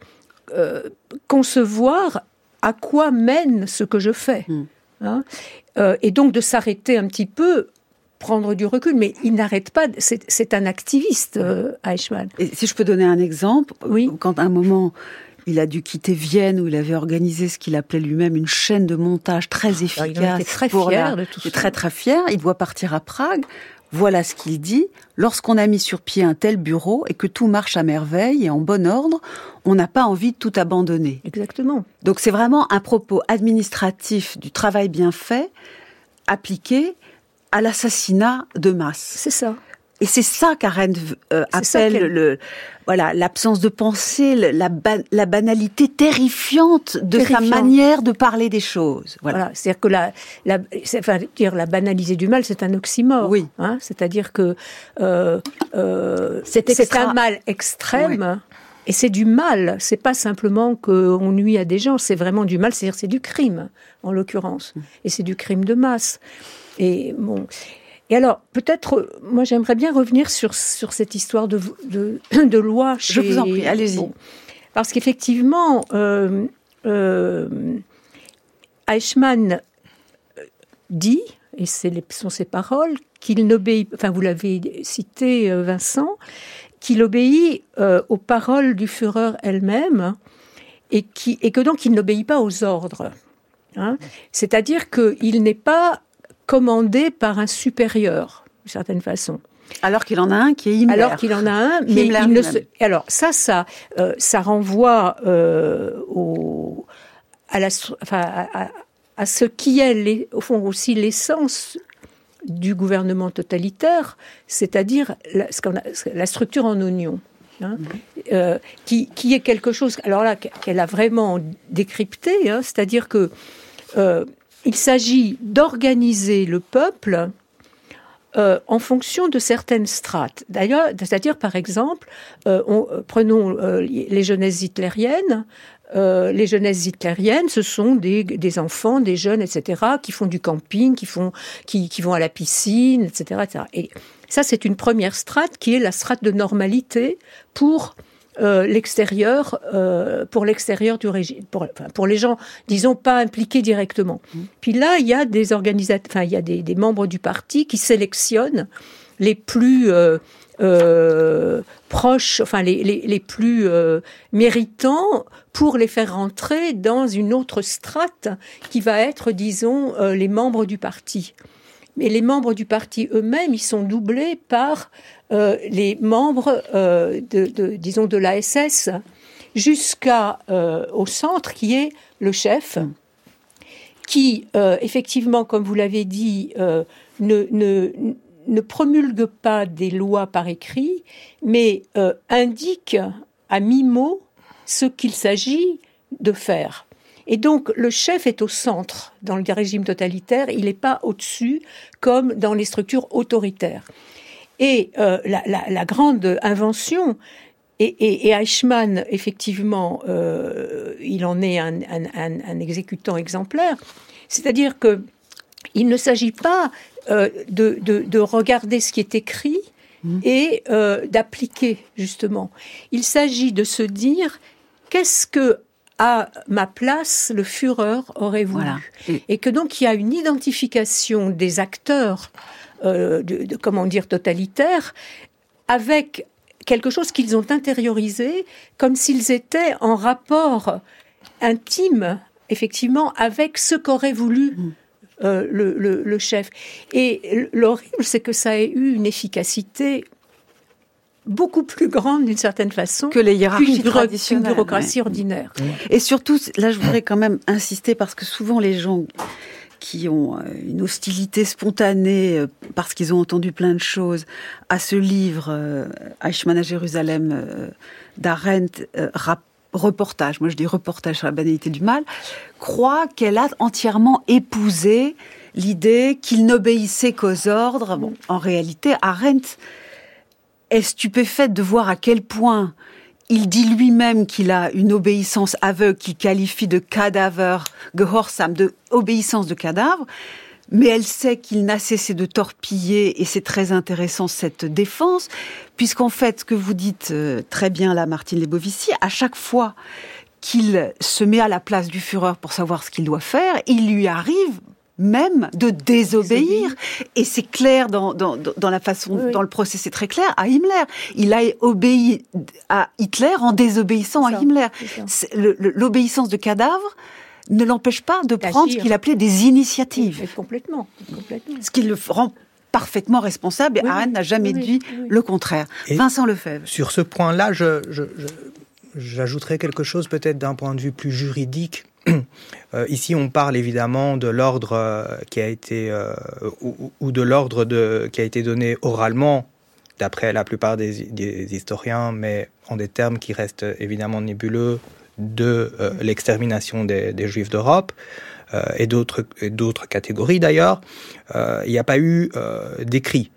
concevoir à quoi mène ce que je fais, hein, et donc de s'arrêter un petit peu, prendre du recul, mais il n'arrête pas, c'est un activiste, Eichmann. Et si je peux donner un exemple, oui. Quand à un moment, il a dû quitter Vienne, où il avait organisé ce qu'il appelait lui-même une chaîne de montage très efficace. Il était très fier de tout ça. Très très fier, il doit partir à Prague. Voilà ce qu'il dit. Lorsqu'on a mis sur pied un tel bureau et que tout marche à merveille et en bon ordre, on n'a pas envie de tout abandonner. Exactement. Donc c'est vraiment un propos administratif du travail bien fait appliqué à l'assassinat de masse. C'est ça. Et c'est ça qu'Arendt appelle l'absence de pensée, la banalité terrifiante de sa manière de parler des choses. Voilà. C'est-à-dire que la banaliser du mal, c'est un oxymore. Oui. Hein, c'est-à-dire que c'est un mal extrême. Oui. Et c'est du mal. C'est pas simplement qu'on nuit à des gens. C'est vraiment du mal. C'est-à-dire c'est du crime, en l'occurrence. Et c'est du crime de masse. Et bon. Et alors, peut-être, moi, j'aimerais bien revenir sur cette histoire de loi chez... Je vous en prie, allez-y. Bon, parce qu'effectivement, Eichmann dit, et sont ses paroles, qu'il n'obéit... Enfin, vous l'avez cité, Vincent, qu'il obéit aux paroles du Führer elle-même, et que donc il n'obéit pas aux ordres. Hein. C'est-à-dire qu'il n'est pas commandé par un supérieur, d'une certaine façon. Alors qu'il en a un qui est Himmler. Alors qu'il en a un, mais il ne se... Alors ça renvoie à ce qui est, au fond, aussi l'essence du gouvernement totalitaire, c'est-à-dire la structure en oignon. Hein, qui est quelque chose, alors là, qu'elle a vraiment décrypté, hein, c'est-à-dire que il s'agit d'organiser le peuple en fonction de certaines strates. D'ailleurs, c'est-à-dire, par exemple, prenons les jeunesses hitlériennes. Les jeunesses hitlériennes, ce sont des enfants, des jeunes, etc., qui font du camping, qui vont à la piscine, etc., etc. Et ça, c'est une première strate qui est la strate de normalité pour l'extérieur du régime, pour les gens, disons, pas impliqués directement. Puis là, il y a des organisateurs, il y a des membres du parti qui sélectionnent les plus proches, les plus méritants, pour les faire rentrer dans une autre strate qui va être, disons, les membres du parti. Mais les membres du parti eux-mêmes, ils sont doublés par les membres de l'ASS jusqu'au centre qui est le chef, qui effectivement, comme vous l'avez dit, ne promulgue pas des lois par écrit, mais indique à mi-mot ce qu'il s'agit de faire. Et donc, le chef est au centre dans le régime totalitaire, il n'est pas au-dessus comme dans les structures autoritaires. Et la grande invention, et Eichmann, effectivement, il en est un exécutant exemplaire, c'est-à-dire qu'il ne s'agit pas de regarder ce qui est écrit et d'appliquer, justement. Il s'agit de se dire, qu'est-ce que à ma place, le Führer aurait voulu. Voilà. Et que donc il y a une identification des acteurs, totalitaires, avec quelque chose qu'ils ont intériorisé, comme s'ils étaient en rapport intime, effectivement, avec ce qu'aurait voulu le chef. Et l'horrible, c'est que ça ait eu une efficacité beaucoup plus grande, d'une certaine façon, que les hiérarchies traditionnelles, qu'une bureaucratie ordinaire. Et surtout, là, je voudrais quand même insister, parce que souvent, les gens qui ont une hostilité spontanée, parce qu'ils ont entendu plein de choses, à ce livre, Eichmann à Jérusalem, d'Arendt, reportage, moi je dis reportage sur la banalité du mal, croient qu'elle a entièrement épousé l'idée qu'il n'obéissait qu'aux ordres. Bon, en réalité, Arendt est stupéfaite de voir à quel point il dit lui-même qu'il a une obéissance aveugle, qu'il qualifie de cadaver, gehorsam, de obéissance de cadavre, mais elle sait qu'il n'a cessé de torpiller, et c'est très intéressant cette défense, puisqu'en fait, ce que vous dites très bien là, Martine Lebovici, à chaque fois qu'il se met à la place du Führer pour savoir ce qu'il doit faire, il lui arrive même de désobéir. Et c'est clair dans la façon, dans le procès, c'est très clair, à Himmler. Il a obéi à Hitler en désobéissant à Himmler. L'obéissance de cadavre ne l'empêche pas de prendre ce qu'il appelait des initiatives. Complètement. Ce qui le rend parfaitement responsable, et Arendt n'a jamais dit le contraire. Et Vincent Lefebvre. Sur ce point-là, j'ajouterais quelque chose peut-être d'un point de vue plus juridique. Ici, on parle évidemment de l'ordre qui a été ou de l'ordre qui a été donné oralement, d'après la plupart des historiens, mais en des termes qui restent évidemment nébuleux, de l'extermination des Juifs d'Europe et d'autres catégories d'ailleurs. Il n'y a pas eu d'écrit.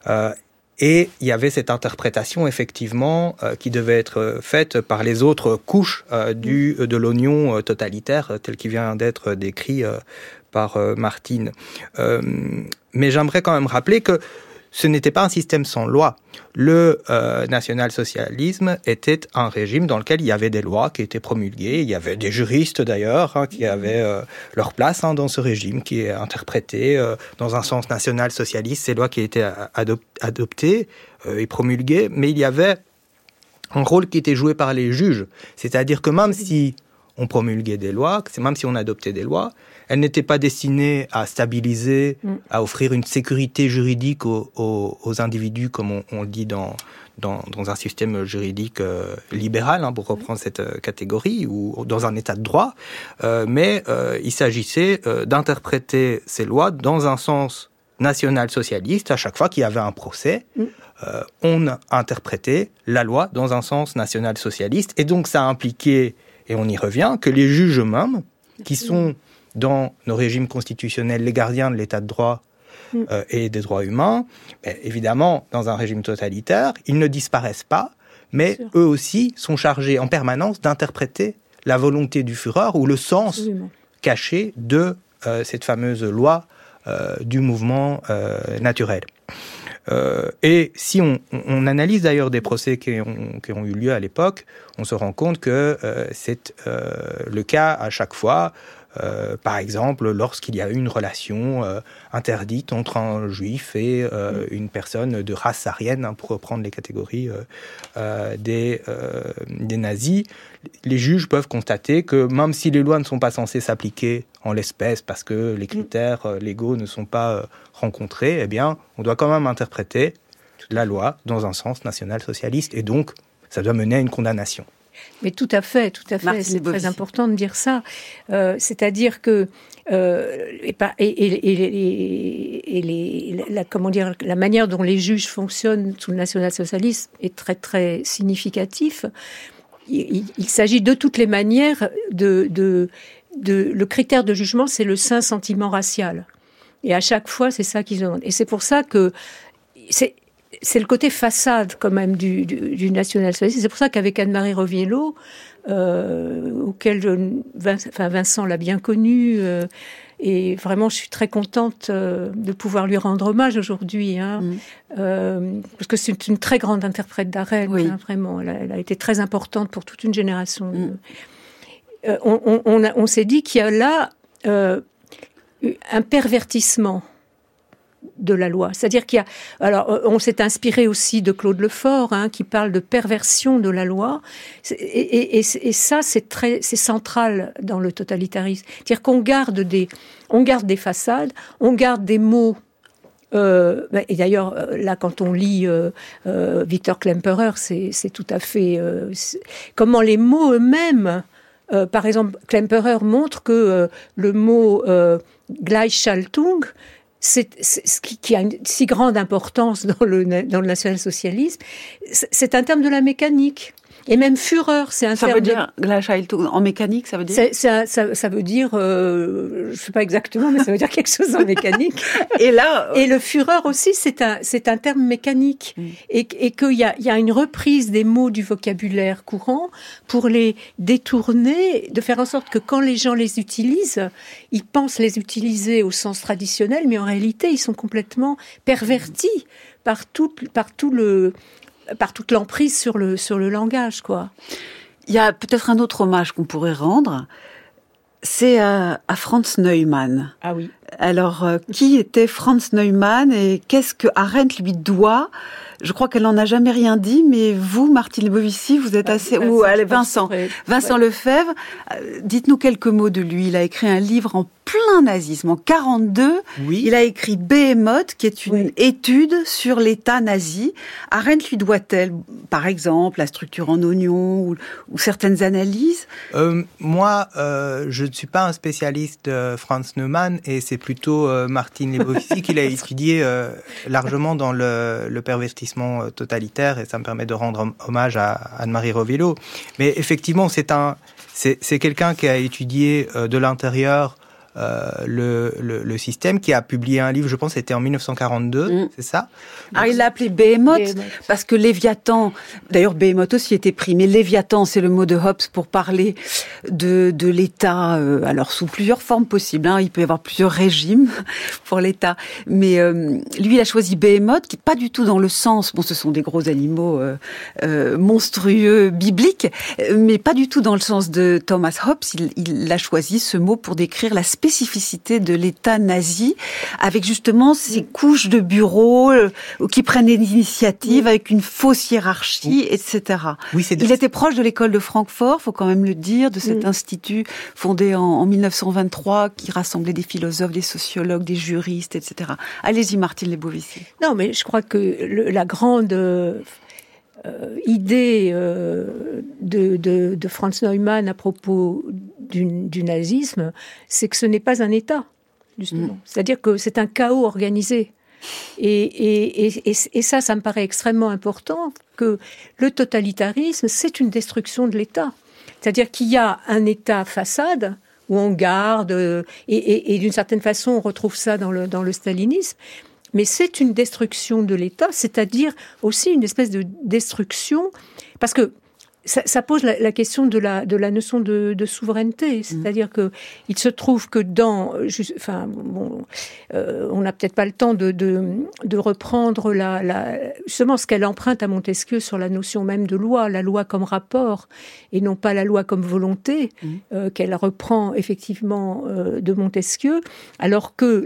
Et il y avait cette interprétation, effectivement, qui devait être faite par les autres couches de l'oignon totalitaire, tel qu'il vient d'être décrit par Martine. Mais j'aimerais quand même rappeler que ce n'était pas un système sans loi. Le national-socialisme était un régime dans lequel il y avait des lois qui étaient promulguées. Il y avait des juristes, d'ailleurs, qui avaient leur place dans ce régime, qui est interprété dans un sens national-socialiste, ces lois qui étaient adoptées et promulguées. Mais il y avait un rôle qui était joué par les juges. C'est-à-dire que même si on promulguait des lois, même si on adoptait des lois, elles n'étaient pas destinées à stabiliser, à offrir une sécurité juridique aux individus, comme on le dit dans un système juridique libéral, pour reprendre cette catégorie, ou dans un état de droit. Mais il s'agissait d'interpréter ces lois dans un sens national-socialiste. À chaque fois qu'il y avait un procès, on interprétait la loi dans un sens national-socialiste. Et donc ça impliquait, et on y revient, que les juges eux-mêmes, qui sont dans nos régimes constitutionnels les gardiens de l'état de droit et des droits humains, évidemment, dans un régime totalitaire, ils ne disparaissent pas, mais eux aussi sont chargés en permanence d'interpréter la volonté du Führer ou le sens caché de cette fameuse loi du mouvement naturel. Et si on analyse d'ailleurs des procès qui ont eu lieu à l'époque, on se rend compte que c'est le cas à chaque fois. Par exemple, lorsqu'il y a eu une relation interdite entre un juif et une personne de race aryenne, pour reprendre les catégories des nazis, les juges peuvent constater que même si les lois ne sont pas censées s'appliquer en l'espèce parce que les critères légaux ne sont pas rencontrés, eh bien, on doit quand même interpréter la loi dans un sens national-socialiste, et donc ça doit mener à une condamnation. Mais tout à fait, c'est très important de dire ça. C'est-à-dire que la manière dont les juges fonctionnent sous le national-socialisme est très très significatif. Il s'agit de toutes les manières le critère de jugement, c'est le saint sentiment racial. Et à chaque fois, c'est ça qu'ils ont. Et c'est pour ça que c'est le côté façade quand même du national-socialisme. C'est pour ça qu'avec Anne-Marie Roviello, auquel Vincent l'a bien connu, et vraiment je suis très contente de pouvoir lui rendre hommage aujourd'hui, parce que c'est une très grande interprète d'Arendt, vraiment. Elle a été très importante pour toute une génération. on s'est dit qu'il y a là un pervertissement de la loi. C'est-à-dire alors, on s'est inspiré aussi de Claude Lefort, qui parle de perversion de la loi. Et ça, c'est central dans le totalitarisme. C'est-à-dire qu'on garde des façades, on garde des mots. Et d'ailleurs, là, quand on lit Victor Klemperer, c'est tout à fait comment les mots eux-mêmes. Par exemple, Klemperer montre que le mot Gleichschaltung, qui a une si grande importance dans le national-socialisme, c'est un terme de la mécanique. Et même Führer, c'est un terme. Ça veut dire Gleichschaltung en mécanique, ça veut dire. Ça veut dire, je sais pas exactement, mais ça veut dire quelque chose en mécanique. Et là, et le Führer aussi, c'est un terme mécanique, et qu'il y a une reprise des mots du vocabulaire courant pour les détourner, de faire en sorte que quand les gens les utilisent, ils pensent les utiliser au sens traditionnel, mais en réalité, ils sont complètement pervertis par toute l'emprise sur le langage, quoi. Il y a peut-être un autre hommage qu'on pourrait rendre, c'est à Franz Neumann. Ah oui. Alors, qui était Franz Neumann et qu'est-ce que Arendt lui doit ? Je crois qu'elle n'en a jamais rien dit, mais vous, Martine Lebovici, vous êtes assez... Ou Vincent Lefebvre, dites-nous quelques mots de lui. Il a écrit un livre en plein nazisme. En 1942, il a écrit Behemoth, qui est une étude sur l'État nazi. Arendt lui doit-elle, par exemple, la structure en oignon ou certaines analyses ? Moi, je ne suis pas un spécialiste de Franz Neumann, et c'est plutôt Martine Lebovici qui l'a étudié largement dans le pervertissement totalitaire, et ça me permet de rendre hommage à Anne-Marie Rovillo. Mais effectivement, c'est quelqu'un qui a étudié de l'intérieur le système, qui a publié un livre, je pense c'était en 1942, c'est ça ? Ah, il l'a appelé Behemoth, parce que Léviathan, d'ailleurs Behemoth aussi était pris, mais Léviathan, c'est le mot de Hobbes pour parler de l'État, alors sous plusieurs formes possibles, il peut y avoir plusieurs régimes pour l'État, mais lui il a choisi Behemoth, qui n'est pas du tout dans le sens, ce sont des gros animaux monstrueux, bibliques, mais pas du tout dans le sens de Thomas Hobbes. Il a choisi ce mot pour décrire la spécificité de l'État nazi, avec justement ces couches de bureaux qui prennent des initiatives avec une fausse hiérarchie, etc. Il était proche de l'école de Francfort, faut quand même le dire, de cet institut fondé en 1923 qui rassemblait des philosophes, des sociologues, des juristes, etc. Allez-y, Martine Lebovici. Non, mais je crois que la grande idée de Franz Neumann à propos du nazisme, c'est que ce n'est pas un État, justement. C'est-à-dire que c'est un chaos organisé. Et ça me paraît extrêmement important, que le totalitarisme, c'est une destruction de l'État. C'est-à-dire qu'il y a un État façade, où on garde, et d'une certaine façon, on retrouve ça dans le stalinisme, mais c'est une destruction de l'État, c'est-à-dire aussi une espèce de destruction, parce que ça pose la question de la notion de souveraineté, c'est-à-dire que il se trouve que on n'a peut-être pas le temps de reprendre justement ce qu'elle emprunte à Montesquieu sur la notion même de loi, la loi comme rapport et non pas la loi comme volonté, qu'elle reprend effectivement de Montesquieu, alors que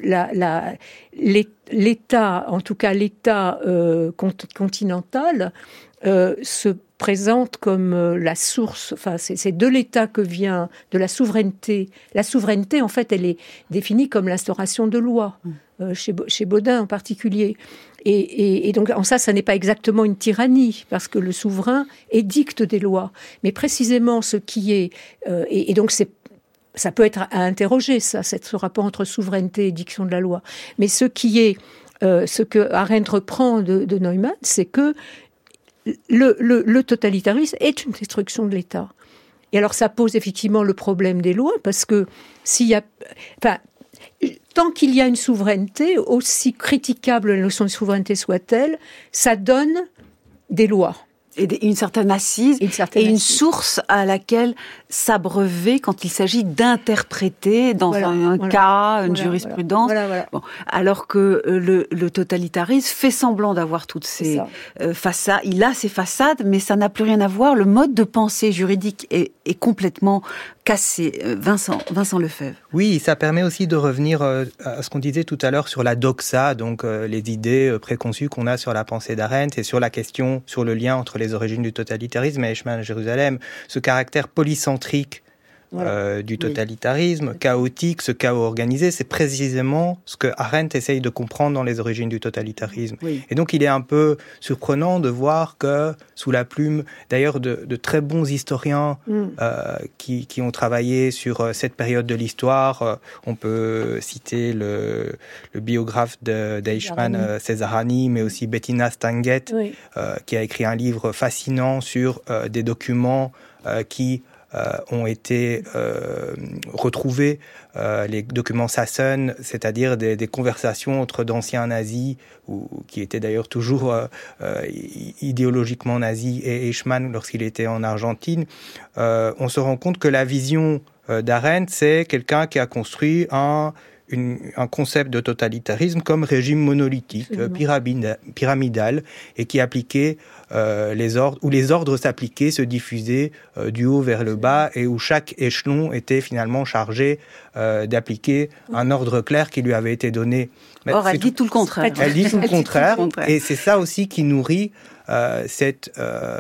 l'État, en tout cas l'État continental, se présente comme la source, c'est de l'État que vient de la souveraineté. La souveraineté, en fait, elle est définie comme l'instauration de lois, chez Baudin en particulier. Et donc, en ça n'est pas exactement une tyrannie, parce que le souverain édicte des lois. Mais précisément ce qui est... et donc, ça peut être à interroger, ce rapport entre souveraineté et édiction de la loi. Mais ce que Arendt reprend de Neumann, c'est que le totalitarisme est une destruction de l'État. Et alors ça pose effectivement le problème des lois, parce que tant qu'il y a une souveraineté, aussi critiquable la notion de souveraineté soit-elle, ça donne des lois. Et une certaine assise, une source à laquelle s'abreuver quand il s'agit d'interpréter dans un cas, une jurisprudence. Bon, alors que le totalitarisme fait semblant d'avoir toutes ces façades. Il a ces façades, mais ça n'a plus rien à voir. Le mode de pensée juridique est complètement cassé. Vincent Lefebvre. Oui, ça permet aussi de revenir à ce qu'on disait tout à l'heure sur la doxa, donc les idées préconçues qu'on a sur la pensée d'Arendt et sur la question, sur le lien entre les origines du totalitarisme et Eichmann à Jérusalem, ce caractère polycentrique du totalitarisme, chaotique, ce chaos organisé, c'est précisément ce que Arendt essaye de comprendre dans les origines du totalitarisme. Oui. Et donc il est un peu surprenant de voir que, sous la plume d'ailleurs de très bons historiens qui ont travaillé sur cette période de l'histoire, on peut citer le biographe d'Eichmann, Cesarani, mais aussi Bettina Stanget, qui a écrit un livre fascinant sur des documents qui ont été retrouvés, les documents Sassen, c'est-à-dire des conversations entre d'anciens nazis, qui étaient d'ailleurs toujours idéologiquement nazis, et Eichmann lorsqu'il était en Argentine. On se rend compte que la vision d'Arendt, c'est quelqu'un qui a construit un concept de totalitarisme comme régime monolithique, pyramidal, et qui appliquait les ordres, où les ordres s'appliquaient, se diffusaient du haut vers le bas, et où chaque échelon était finalement chargé d'appliquer un ordre clair qui lui avait été donné. Mais or, elle dit tout le contraire. Elle dit tout le contraire, et c'est ça aussi qui nourrit cette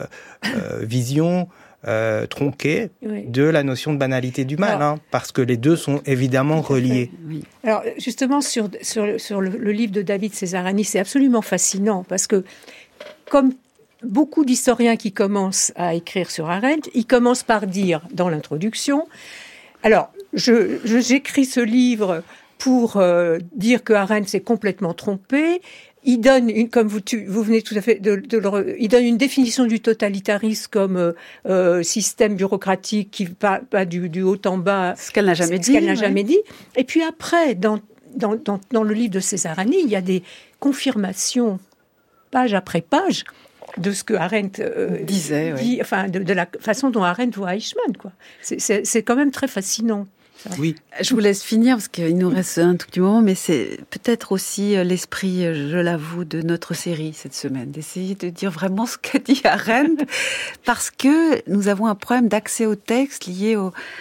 vision tronquée de la notion de banalité du mal, parce que les deux sont évidemment reliés. Oui. Alors justement sur le livre de David Cesarani, c'est absolument fascinant parce que comme beaucoup d'historiens qui commencent à écrire sur Arendt, ils commencent par dire dans l'introduction, alors j'écris ce livre pour dire que Arendt s'est complètement trompée. Il donne comme vous venez tout à fait il donne une définition du totalitarisme comme système bureaucratique qui va du haut en bas. Ce qu'elle n'a jamais dit. Jamais dit. Et puis après, dans le livre de Cesarani, il y a des confirmations, page après page, de ce que Arendt disait, dit, enfin de la façon dont Arendt voit Eichmann, quoi. C'est quand même très fascinant. Oui. Je vous laisse finir parce qu'il nous reste un tout petit moment, mais c'est peut-être aussi l'esprit, je l'avoue, de notre série cette semaine, d'essayer de dire vraiment ce qu'a dit Arendt, parce que nous avons un problème d'accès au texte lié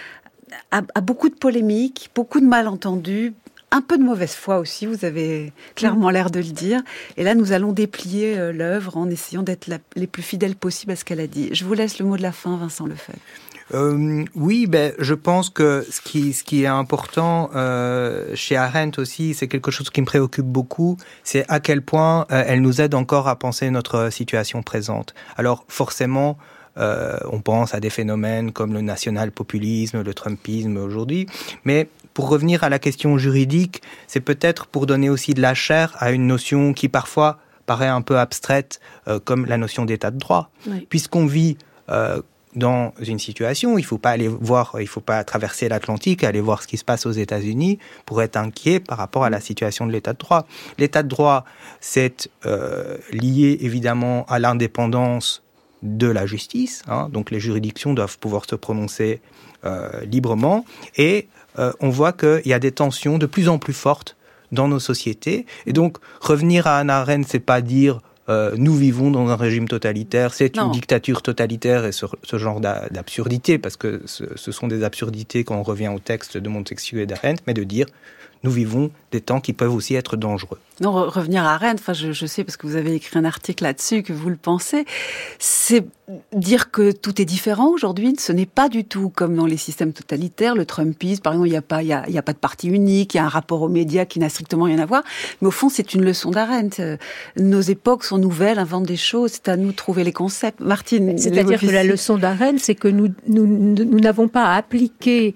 à beaucoup de polémiques, beaucoup de malentendus, un peu de mauvaise foi aussi, vous avez clairement l'air de le dire. Et là, nous allons déplier l'œuvre en essayant d'être les plus fidèles possible à ce qu'elle a dit. Je vous laisse le mot de la fin, Vincent Lefebvre. Oui, je pense que ce qui est important chez Arendt aussi, c'est quelque chose qui me préoccupe beaucoup, c'est à quel point elle nous aide encore à penser notre situation présente. Alors forcément, on pense à des phénomènes comme le national-populisme, le trumpisme aujourd'hui, mais pour revenir à la question juridique, c'est peut-être pour donner aussi de la chair à une notion qui parfois paraît un peu abstraite, comme la notion d'état de droit, puisqu'on vit dans une situation, il faut pas traverser l'Atlantique, aller voir ce qui se passe aux États-Unis pour être inquiet par rapport à la situation de l'état de droit. L'état de droit, c'est lié évidemment à l'indépendance de la justice, donc les juridictions doivent pouvoir se prononcer librement, et on voit qu'il y a des tensions de plus en plus fortes dans nos sociétés, et donc revenir à Hannah Arendt, c'est pas dire nous vivons dans un régime totalitaire, c'est une dictature totalitaire et ce genre d'absurdité, parce que ce sont des absurdités quand on revient au texte de Montesquieu et d'Arendt, mais de dire nous vivons des temps qui peuvent aussi être dangereux. Non, revenir à Arendt, je sais parce que vous avez écrit un article là-dessus, que vous le pensez, c'est dire que tout est différent aujourd'hui. Ce n'est pas du tout comme dans les systèmes totalitaires, le Trumpisme, par exemple, il n'y a pas de parti unique, il y a un rapport aux médias qui n'a strictement rien à voir. Mais au fond, c'est une leçon d'Arendt. Nos époques sont nouvelles, inventent des choses, c'est à nous de trouver les concepts. Martine, c'est-à-dire que la leçon d'Arendt, c'est que nous n'avons pas à appliquer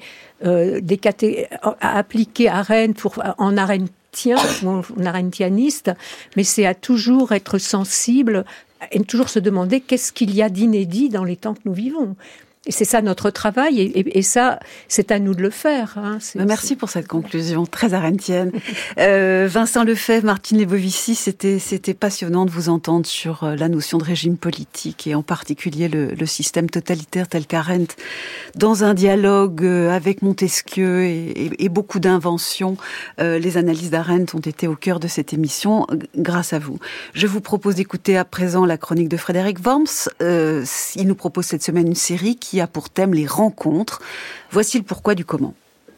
à appliquer Arendt en arendtianiste, mais c'est à toujours être sensible et toujours se demander qu'est-ce qu'il y a d'inédit dans les temps que nous vivons. Et c'est ça notre travail, et ça, c'est à nous de le faire. Merci pour cette conclusion très arendtienne. Vincent Lefebvre, Martine Lebovici, c'était passionnant de vous entendre sur la notion de régime politique, et en particulier le système totalitaire tel qu'Arendt, dans un dialogue avec Montesquieu et beaucoup d'inventions. Les analyses d'Arendt ont été au cœur de cette émission, grâce à vous. Je vous propose d'écouter à présent la chronique de Frédéric Worms. Il nous propose cette semaine une série qui qui a pour thème les rencontres. Voici le pourquoi du comment.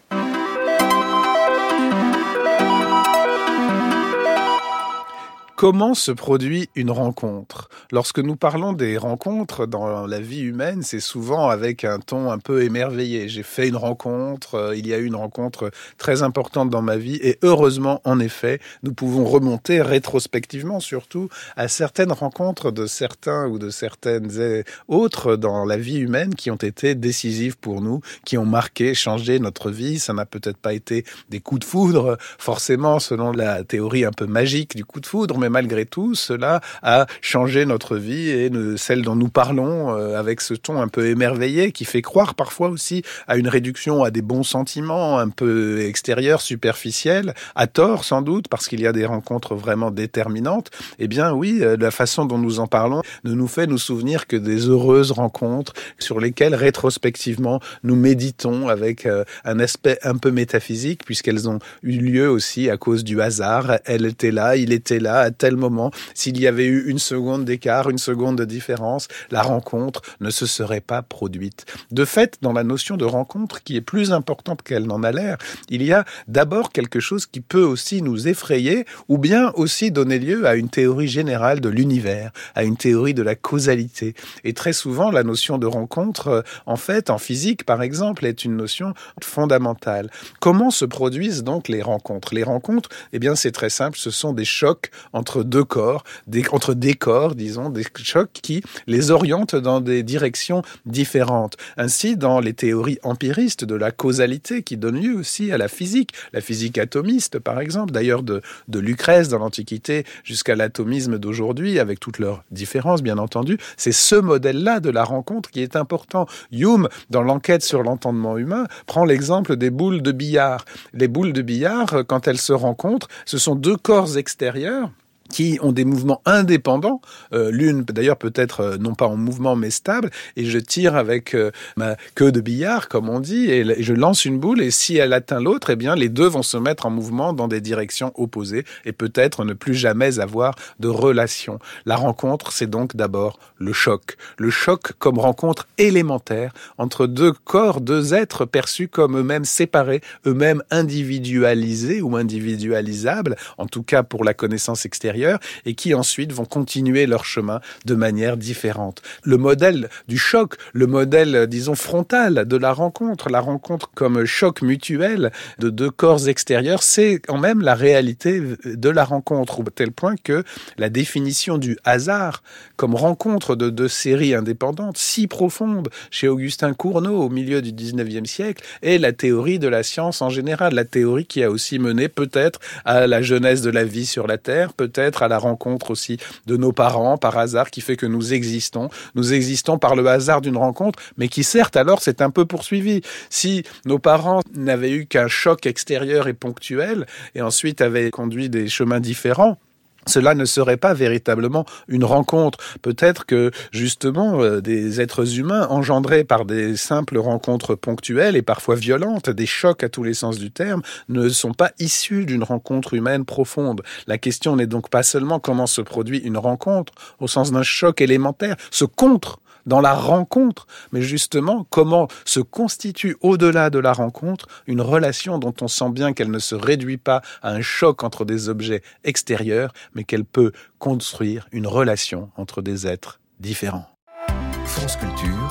Comment se produit une rencontre ? Lorsque nous parlons des rencontres dans la vie humaine, c'est souvent avec un ton un peu émerveillé. J'ai fait une rencontre, il y a eu une rencontre très importante dans ma vie et heureusement, en effet, nous pouvons remonter rétrospectivement surtout à certaines rencontres de certains ou de certaines autres dans la vie humaine qui ont été décisives pour nous, qui ont marqué, changé notre vie. Ça n'a peut-être pas été des coups de foudre, forcément, selon la théorie un peu magique du coup de foudre, mais malgré tout, cela a changé notre vie et celle dont nous parlons avec ce ton un peu émerveillé qui fait croire parfois aussi à une réduction à des bons sentiments un peu extérieurs, superficiels, à tort sans doute, parce qu'il y a des rencontres vraiment déterminantes. Eh bien oui, la façon dont nous en parlons ne nous fait nous souvenir que des heureuses rencontres sur lesquelles rétrospectivement nous méditons avec un aspect un peu métaphysique puisqu'elles ont eu lieu aussi à cause du hasard. Elle était là, il était là, à tel moment, s'il y avait eu une seconde d'écart, une seconde de différence, la rencontre ne se serait pas produite. De fait, dans la notion de rencontre, qui est plus importante qu'elle n'en a l'air, il y a d'abord quelque chose qui peut aussi nous effrayer, ou bien aussi donner lieu à une théorie générale de l'univers, à une théorie de la causalité. Et très souvent, la notion de rencontre, en fait, en physique, par exemple, est une notion fondamentale. Comment se produisent donc les rencontres ? Les rencontres, eh bien, c'est très simple, ce sont des chocs entre deux corps, entre des corps, disons, des chocs qui les orientent dans des directions différentes. Ainsi, dans les théories empiristes de la causalité qui donnent lieu aussi à la physique atomiste, par exemple, d'ailleurs de Lucrèce dans l'Antiquité jusqu'à l'atomisme d'aujourd'hui, avec toutes leurs différences, bien entendu, c'est ce modèle-là de la rencontre qui est important. Hume, dans l'enquête sur l'entendement humain, prend l'exemple des boules de billard. Les boules de billard, quand elles se rencontrent, ce sont deux corps extérieurs qui ont des mouvements indépendants, l'une d'ailleurs peut-être non pas en mouvement mais stable, et je tire avec ma queue de billard comme on dit, et je lance une boule et si elle atteint l'autre, eh bien les deux vont se mettre en mouvement dans des directions opposées et peut-être ne plus jamais avoir de relation. La rencontre, c'est donc d'abord le choc comme rencontre élémentaire entre deux corps, deux êtres perçus comme eux-mêmes séparés, eux-mêmes individualisés ou individualisables, en tout cas pour la connaissance extérieure, et qui ensuite vont continuer leur chemin de manière différente. Le modèle du choc, le modèle, disons, frontal de la rencontre comme choc mutuel de deux corps extérieurs, c'est quand même la réalité de la rencontre, au tel point que la définition du hasard comme rencontre de deux séries indépendantes si profonde chez Augustin Cournot au milieu du 19e siècle est la théorie de la science en général, la théorie qui a aussi mené peut-être à la genèse de la vie sur la Terre, peut-être à la rencontre aussi de nos parents par hasard qui fait que nous existons par le hasard d'une rencontre, mais qui certes alors s'est un peu poursuivi. Si nos parents n'avaient eu qu'un choc extérieur et ponctuel et ensuite avaient conduit des chemins différents, cela ne serait pas véritablement une rencontre. Peut-être que, justement, des êtres humains engendrés par des simples rencontres ponctuelles et parfois violentes, des chocs à tous les sens du terme, ne sont pas issus d'une rencontre humaine profonde. La question n'est donc pas seulement comment se produit une rencontre, au sens d'un choc élémentaire, se contre dans la rencontre, mais justement comment se constitue au-delà de la rencontre une relation dont on sent bien qu'elle ne se réduit pas à un choc entre des objets extérieurs, mais qu'elle peut construire une relation entre des êtres différents. France Culture,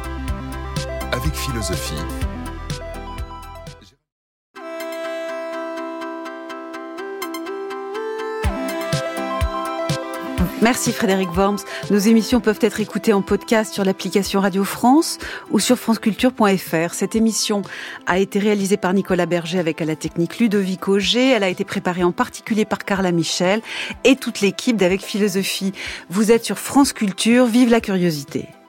avec philosophie. Merci Frédéric Worms. Nos émissions peuvent être écoutées en podcast sur l'application Radio France ou sur franceculture.fr. Cette émission a été réalisée par Nicolas Berger avec à la technique Ludovic Auger. Elle a été préparée en particulier par Carla Michel et toute l'équipe d'Avec Philosophie. Vous êtes sur France Culture. Vive la curiosité.